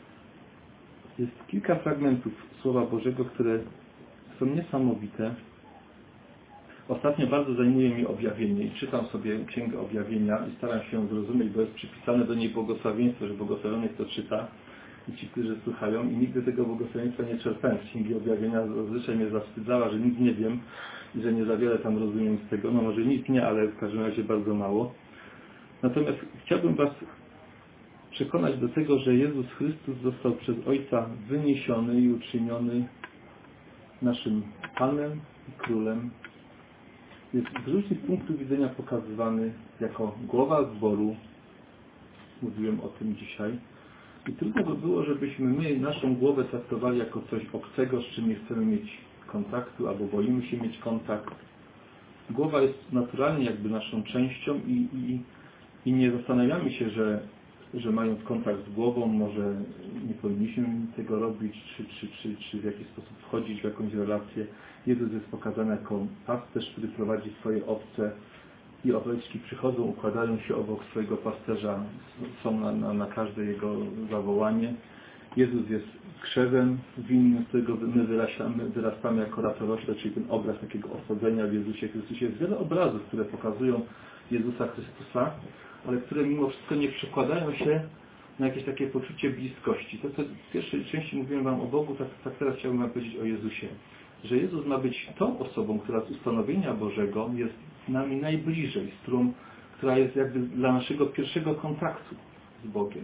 jest kilka fragmentów Słowa Bożego, które są niesamowite. Ostatnio bardzo zajmuje mnie objawienie i czytam sobie Księgę Objawienia i staram się ją zrozumieć, bo jest przypisane do niej błogosławieństwo, że błogosławiony kto czyta i ci, którzy słuchają. I nigdy tego błogosławieństwa nie czerpałem z Księgi Objawienia. Zazwyczaj mnie zawstydzała, że nic nie wiem i że nie za wiele tam rozumiem z tego. No może nic nie, ale w każdym razie bardzo mało. Natomiast chciałbym was przekonać do tego, że Jezus Chrystus został przez Ojca wyniesiony i uczyniony naszym Panem i Królem. Jest z różnych punktów widzenia pokazywany jako głowa zboru. Mówiłem o tym dzisiaj. I trudno by było, żebyśmy my naszą głowę traktowali jako coś obcego, z czym nie chcemy mieć kontaktu, albo boimy się mieć kontakt. Głowa jest naturalnie jakby naszą częścią i, i, i nie zastanawiamy się, że, że mając kontakt z głową może nie powinniśmy tego robić, czy, czy, czy, czy w jakiś sposób wchodzić w jakąś relację. Jezus jest pokazany jako pasterz, który prowadzi swoje owce i oweczki przychodzą, układają się obok swojego pasterza, są na, na, na każde jego zawołanie. Jezus jest krzewem winnym, z którego my wyrastamy, wyrastamy jako ratorośle, czyli ten obraz takiego osadzenia w Jezusie Chrystusie. Jest wiele obrazów, które pokazują Jezusa Chrystusa, ale które mimo wszystko nie przekładają się na jakieś takie poczucie bliskości. To, co w pierwszej części mówiłem wam o Bogu, tak, tak teraz chciałbym wam powiedzieć o Jezusie. Że Jezus ma być tą osobą, która z ustanowienia Bożego jest z nami najbliżej, z którą, która jest jakby dla naszego pierwszego kontaktu z Bogiem.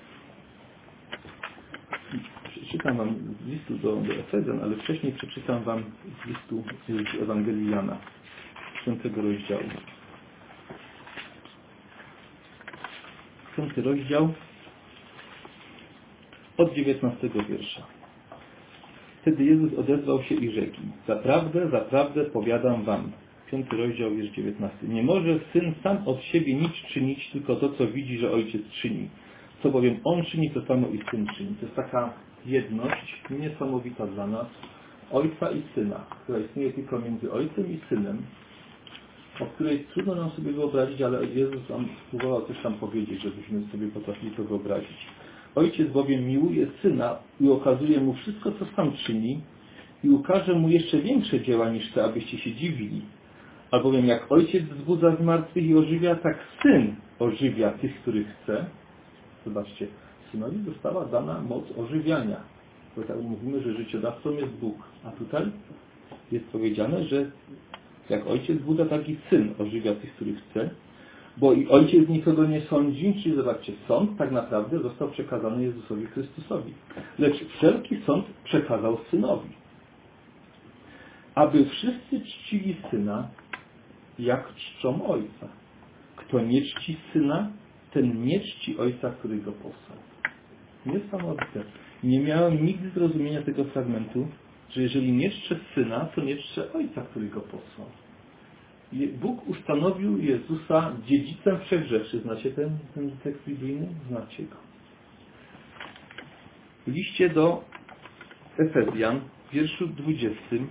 Przeczytam wam z listu do, do Efezjan, ale wcześniej przeczytam wam z listu z Ewangelii Jana, piątego rozdziału. Piąty rozdział od dziewiętnastego wiersza. Wtedy Jezus odezwał się i rzekł: zaprawdę, zaprawdę powiadam wam. Piąty rozdział, wiersz dziewiętnasty. Nie może Syn sam od siebie nic czynić, tylko to, co widzi, że Ojciec czyni. Co bowiem On czyni, to samo i Syn czyni. To jest taka jedność niesamowita dla nas, Ojca i Syna, która istnieje tylko między Ojcem i Synem, o której trudno nam sobie wyobrazić, ale Jezus nam próbował coś tam powiedzieć, żebyśmy sobie potrafili to wyobrazić. Ojciec bowiem miłuje Syna i okazuje Mu wszystko, co sam czyni, i ukaże Mu jeszcze większe dzieła niż te, abyście się dziwili. Albowiem jak Ojciec wzbudza z martwych i ożywia, tak Syn ożywia tych, których chce. Zobaczcie, Synowi została dana moc ożywiania. Bo tak mówimy, że życiodawcą jest Bóg. A tutaj jest powiedziane, że jak Ojciec wzbudza, tak i Syn ożywia tych, których chce. Bo i Ojciec nikogo nie sądzi, czyli zobaczcie, sąd tak naprawdę został przekazany Jezusowi Chrystusowi. Lecz wszelki sąd przekazał Synowi. Aby wszyscy czcili Syna, jak czczą Ojca. Kto nie czci Syna, ten nie czci Ojca, który go posłał. Niesamowite. Nie miałem nigdy zrozumienia tego fragmentu, że jeżeli nie czczę Syna, to nie czczę Ojca, który go posłał. Bóg ustanowił Jezusa dziedzicem wszech rzeczy. Znacie ten, ten tekst biblijny? Znacie go. W liście do Efezjan, w wierszu dwudziestym,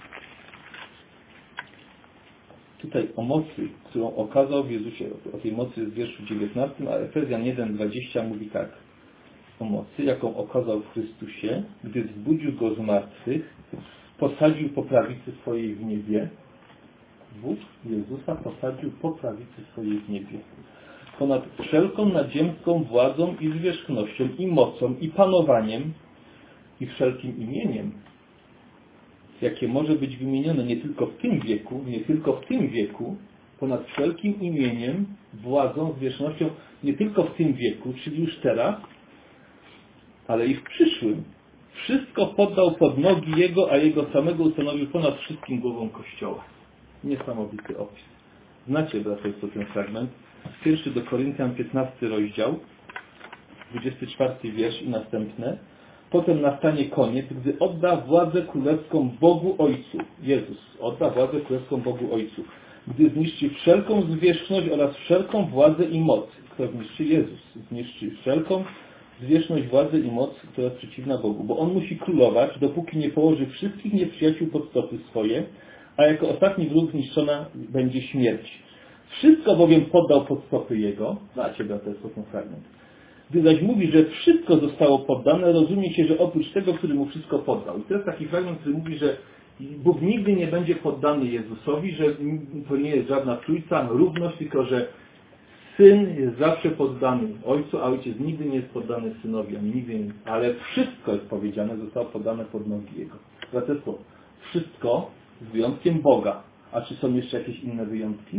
tutaj o mocy, którą okazał w Jezusie, o tej mocy jest w wierszu dziewiętnastym, a Efezjan jeden dwadzieścia mówi tak. O mocy, jaką okazał w Chrystusie, gdy wzbudził go z martwych, posadził po prawicy swojej w niebie. Bóg Jezusa posadził po prawicy swojej w niebie. Ponad wszelką nadziemską władzą i zwierzchnością, i mocą, i panowaniem, i wszelkim imieniem, jakie może być wymienione nie tylko w tym wieku, nie tylko w tym wieku, ponad wszelkim imieniem, władzą, zwierzchnością, nie tylko w tym wieku, czyli już teraz, ale i w przyszłym. Wszystko poddał pod nogi Jego, a Jego samego ustanowił ponad wszystkim głową Kościoła. Niesamowity opis. Znacie, braterstwo, ten fragment. Pierwszy do Koryntian, piętnasty rozdział, dwudziesty czwarty wiersz i następne. Potem nastanie koniec, gdy odda władzę królewską Bogu Ojcu. Jezus odda władzę królewską Bogu Ojcu. Gdy zniszczy wszelką zwierzchność oraz wszelką władzę i moc. Kto zniszczy? Jezus. Zniszczy wszelką zwierzchność, władzę i moc, która jest przeciwna Bogu. Bo On musi królować, dopóki nie położy wszystkich nieprzyjaciół pod stopy swoje, a jako ostatni wróg zniszczona będzie śmierć. Wszystko bowiem poddał pod stopy Jego. Znacie, braterstwo, ten fragment. Gdy zaś mówi, że wszystko zostało poddane, rozumie się, że oprócz tego, który mu wszystko poddał. I to jest taki fragment, który mówi, że Bóg nigdy nie będzie poddany Jezusowi, że to nie jest żadna trójca, równość, tylko że Syn jest zawsze poddany Ojcu, a Ojciec nigdy nie jest poddany Synowi, ani nigdy nie. Ale wszystko jest powiedziane, zostało poddane pod nogi Jego. Braterstwo, wszystko z wyjątkiem Boga. A czy są jeszcze jakieś inne wyjątki?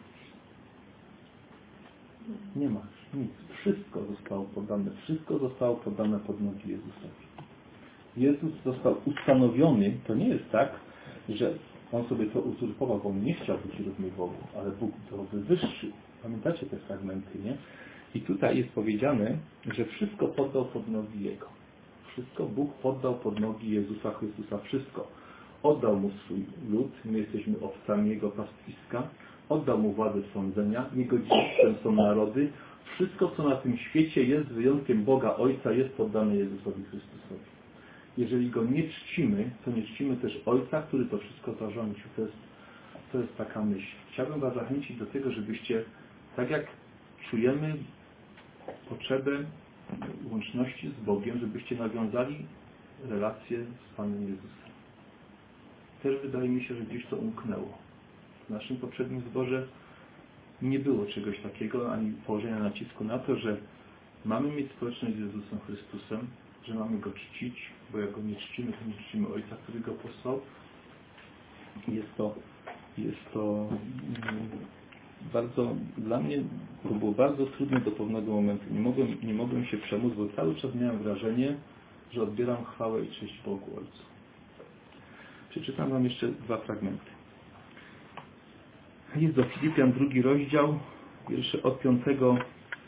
Nie ma. Nic. Wszystko zostało poddane. Wszystko zostało poddane pod nogi Jezusowi. Jezus został ustanowiony. To nie jest tak, że On sobie to uzurpował, bo On nie chciał być równy Bogu, ale Bóg to wywyższył. Pamiętacie te fragmenty, nie? I tutaj jest powiedziane, że wszystko poddał pod nogi Jego. Wszystko Bóg poddał pod nogi Jezusa Chrystusa. Wszystko. Oddał Mu swój lud. My jesteśmy owcami Jego pastwiska. Oddał Mu władzę sądzenia. Jego dziedzictwem są narody. Wszystko, co na tym świecie jest, z wyjątkiem Boga Ojca, jest poddane Jezusowi Chrystusowi. Jeżeli Go nie czcimy, to nie czcimy też Ojca, który to wszystko zarządził. To jest, to jest taka myśl. Chciałbym Was zachęcić do tego, żebyście, tak jak czujemy potrzebę łączności z Bogiem, żebyście nawiązali relację z Panem Jezusem. Też wydaje mi się, że gdzieś to umknęło. W naszym poprzednim zborze nie było czegoś takiego, ani położenia nacisku na to, że mamy mieć społeczność z Jezusem Chrystusem, że mamy Go czcić, bo jak Go nie czcimy, to nie czcimy Ojca, który Go posłał. Jest to, jest to bardzo, dla mnie to było bardzo trudne do pewnego momentu. Nie mogłem, nie mogłem się przemóc, bo cały czas miałem wrażenie, że odbieram chwałę i cześć Bogu Ojcu. Przeczytam Wam jeszcze dwa fragmenty. Jest do Filipian drugi rozdział, wiersze od piątego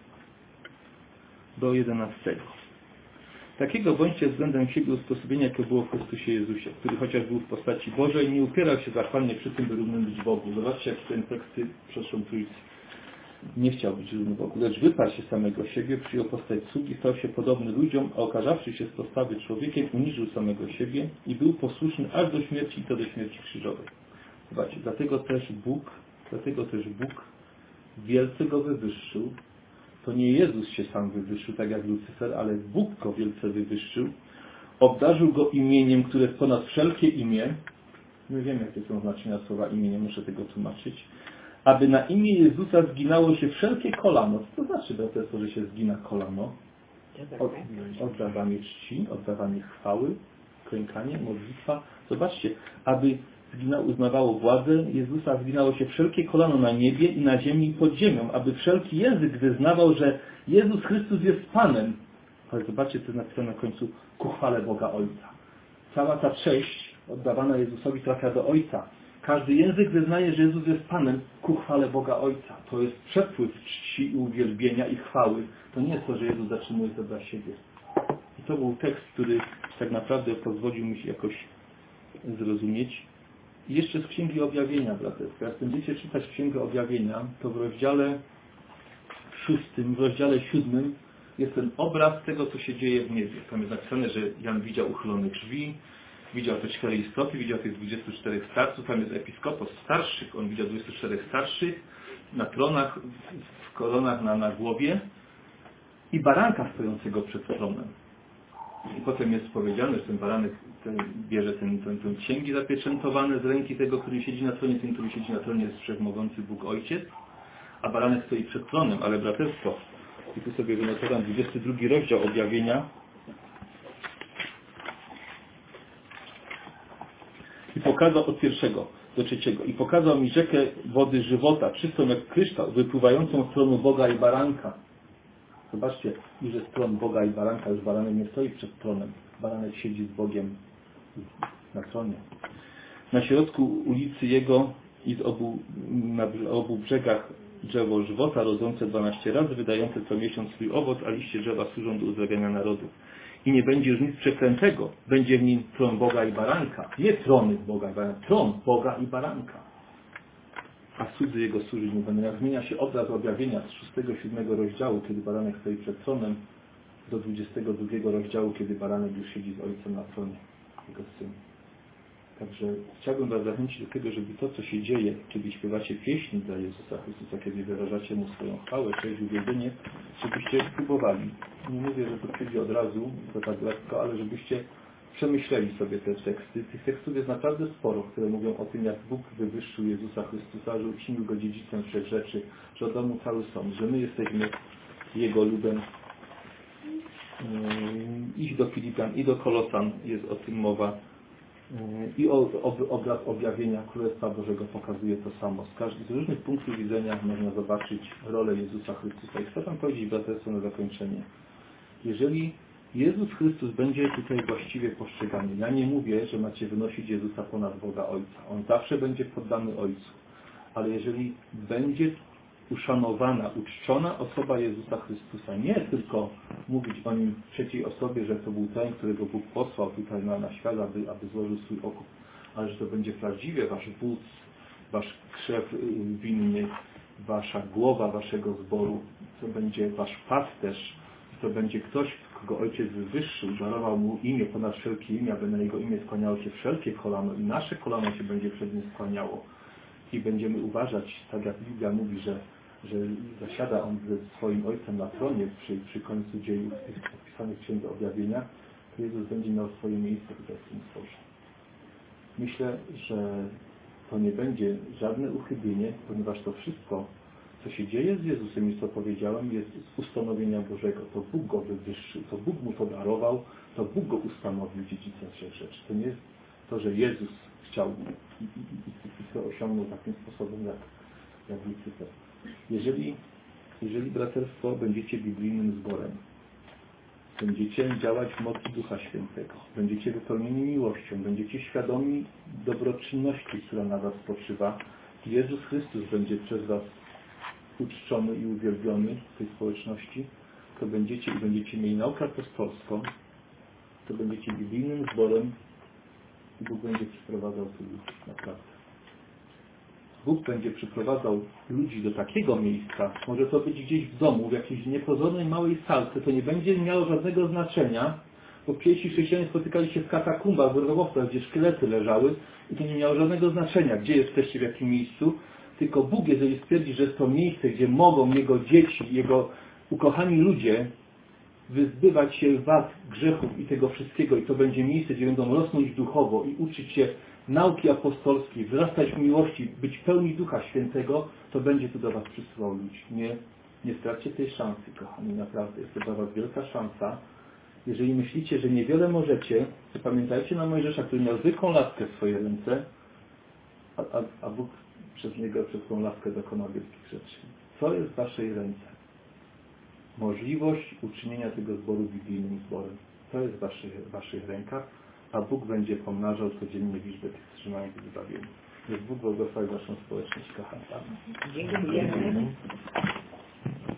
do jedenastego. Takiego bądźcie względem siebie usposobienia, jakie było w Chrystusie Jezusie, który chociaż był w postaci Bożej, nie upierał się zachwalnie przy tym, by równym być Bogu. Zobaczcie, jak ten teksty przeszłą Trójcy. Nie chciał być równy Bogu, lecz wyparł się samego siebie, przyjął postać sługi, stał się podobny ludziom, a okażawszy się z postawy człowiekiem, uniżył samego siebie i był posłuszny aż do śmierci, i to do śmierci krzyżowej. Zobaczcie, dlatego też Bóg, dlatego też Bóg wielce Go wywyższył. To nie Jezus się sam wywyższył, tak jak Lucyfer, ale Bóg Go wielce wywyższył. Obdarzył Go imieniem, które jest ponad wszelkie imię, My wiemy, jakie są znaczenia słowa imię, nie muszę tego tłumaczyć. Aby na imię Jezusa zginało się wszelkie kolano. Co to znaczy, braterstwo, że się zgina kolano? Od, oddawanie czci, oddawanie chwały, klękanie, modlitwa. Zobaczcie, aby zgina, uznawało władzę Jezusa, zginało się wszelkie kolano na niebie i na ziemi i pod ziemią, aby wszelki język wyznawał, że Jezus Chrystus jest Panem. Ale zobaczcie, co jest napisane na końcu, ku chwale Boga Ojca. Cała ta cześć oddawana Jezusowi trafia do Ojca. Każdy język wyznaje, że Jezus jest Panem ku chwale Boga Ojca. To jest przepływ czci i uwielbienia i chwały. To nie jest to, że Jezus zatrzymuje to dla siebie. I to był tekst, który tak naprawdę pozwolił mi się jakoś zrozumieć. I jeszcze z Księgi Objawienia, braterstwo. Jak będziecie czytać Księgę Objawienia, to w rozdziale szóstym, w rozdziale siódmym jest ten obraz tego, co się dzieje w niebie. Tam jest napisane, że Jan widział uchylone drzwi, widział te cztery istoty, widział tych dwudziestu czterech starców, tam jest episkopos starszych, on widział dwudziestu czterech starszych na tronach, w koronach na, na głowie i baranka stojącego przed tronem. I potem jest powiedziane, że ten baranek ten, bierze ten, ten, ten księgi zapieczętowane z ręki tego, który siedzi na tronie, ten, który siedzi na tronie jest wszechmogący Bóg Ojciec, a baranek stoi przed tronem, ale braterstwo, i tu sobie wynotowałem dwudziesty drugi rozdział Objawienia. I pokazał od pierwszego do trzeciego. I pokazał mi rzekę wody żywota, czystą jak kryształ, wypływającą z tronu Boga i baranka. Zobaczcie, już jest tron Boga i baranka, już baranek nie stoi przed tronem. Baranek siedzi z Bogiem na tronie. Na środku ulicy jego i z obu, na obu brzegach drzewo żywota, rodzące dwanaście razy, wydające co miesiąc swój owoc, a liście drzewa służą do uzdrawiania narodów. I nie będzie już nic przeklętego. Będzie w nim tron Boga i baranka. Nie trony Boga i baranka, tron Boga i baranka. A cudzy jego służyć mu będą. Jak zmienia się obraz objawienia z szóstego, siódmego rozdziału, kiedy baranek stoi przed tronem, do dwudziestego drugiego rozdziału, kiedy baranek już siedzi z Ojcem na tronie, jego Syn. Także chciałbym Was zachęcić do tego, żeby to, co się dzieje, kiedy śpiewacie pieśni dla Jezusa Chrystusa, kiedy wyrażacie Mu swoją chwałę, cześć, uwielbienie, żebyście próbowali. Nie mówię, że to przyjdzie od razu, to tak lekko, ale żebyście przemyśleli sobie te teksty. Tych tekstów jest naprawdę sporo, które mówią o tym, jak Bóg wywyższył Jezusa Chrystusa, że uczynił Go dziedzicem wszech rzeczy, że oddał Mu cały sąd, że my jesteśmy Jego ludem. Iść do Filipian i do Kolosan jest o tym mowa. I obraz objawienia Królestwa Bożego pokazuje to samo. Z, każdy, z różnych punktów widzenia można zobaczyć rolę Jezusa Chrystusa. I chcę Wam powiedzieć, braterstwo, na zakończenie. Jeżeli Jezus Chrystus będzie tutaj właściwie postrzegany, ja nie mówię, że macie wynosić Jezusa ponad Boga Ojca. On zawsze będzie poddany Ojcu. Ale jeżeli będzie uszanowana, uczczona osoba Jezusa Chrystusa, nie tylko mówić o Nim w trzeciej osobie, że to był ten, którego Bóg posłał tutaj na, na świat, aby, aby złożył swój okup, ale że to będzie prawdziwie Wasz wódz, Wasz krzew winny, Wasza głowa Waszego zboru, to będzie Wasz pasterz, to będzie ktoś, kogo Ojciec wywyższył, darował Mu imię ponad wszelkie imię, aby na Jego imię skłaniało się wszelkie kolano i nasze kolano się będzie przed Nim skłaniało. I będziemy uważać, tak jak Biblia mówi, że że zasiada On ze swoim Ojcem na tronie przy, przy końcu dziejów opisanych w Księdze Objawienia, to Jezus będzie miał swoje miejsce tutaj w tym stworze. Myślę, że to nie będzie żadne uchybienie, ponieważ to wszystko, co się dzieje z Jezusem, i co powiedziałem, jest z ustanowienia Bożego. To Bóg Go wywyższył, to Bóg Mu to darował, to Bóg Go ustanowił dziedzicem wszech rzeczy. To nie jest to, że Jezus chciał i, i, i, i to osiągnął takim sposobem jak, jak Lucyfer. Jeżeli, jeżeli braterstwo będziecie biblijnym zborem, będziecie działać w mocy Ducha Świętego, będziecie wypełnieni miłością, będziecie świadomi dobroczynności, która na Was spoczywa, Jezus Chrystus będzie przez Was uczczony i uwielbiony w tej społeczności, to będziecie i będziecie mieli naukę apostolską, to będziecie biblijnym zborem i Bóg będzie przyprowadzał tu ludzi, naprawdę. Bóg będzie przyprowadzał ludzi do takiego miejsca, może to być gdzieś w domu, w jakiejś niepozornej małej salce, to nie będzie miało żadnego znaczenia, bo pierwsi chrześcijanie spotykali się w katakumbach, w grobowcach, gdzie szkielety leżały i to nie miało żadnego znaczenia, gdzie jesteście, w jakim miejscu, tylko Bóg, jeżeli stwierdzi, że jest to miejsce, gdzie mogą Jego dzieci, Jego ukochani ludzie wyzbywać się wad, grzechów i tego wszystkiego i to będzie miejsce, gdzie będą rosnąć duchowo i uczyć się nauki apostolskiej, wzrastać w miłości, być pełni Ducha Świętego, to będzie tu do Was przysyłał ludzi. Nie, nie straćcie tej szansy, kochani, naprawdę. Jest to dla Was wielka szansa. Jeżeli myślicie, że niewiele możecie, to pamiętajcie na Mojżesza, który miał zwykłą laskę w swojej ręce, a, a, a Bóg przez niego, przez tą laskę dokonał wielkich rzeczy. Co jest w Waszej ręce? Możliwość uczynienia tego zboru biblijnym zborem. To jest w Waszych, w waszych rękach, a Bóg będzie pomnażał codziennie liczbę tych wstrzymanych i zbawionych. Niech Bóg błogosławi Waszą społeczność, kochani. Dziękujemy.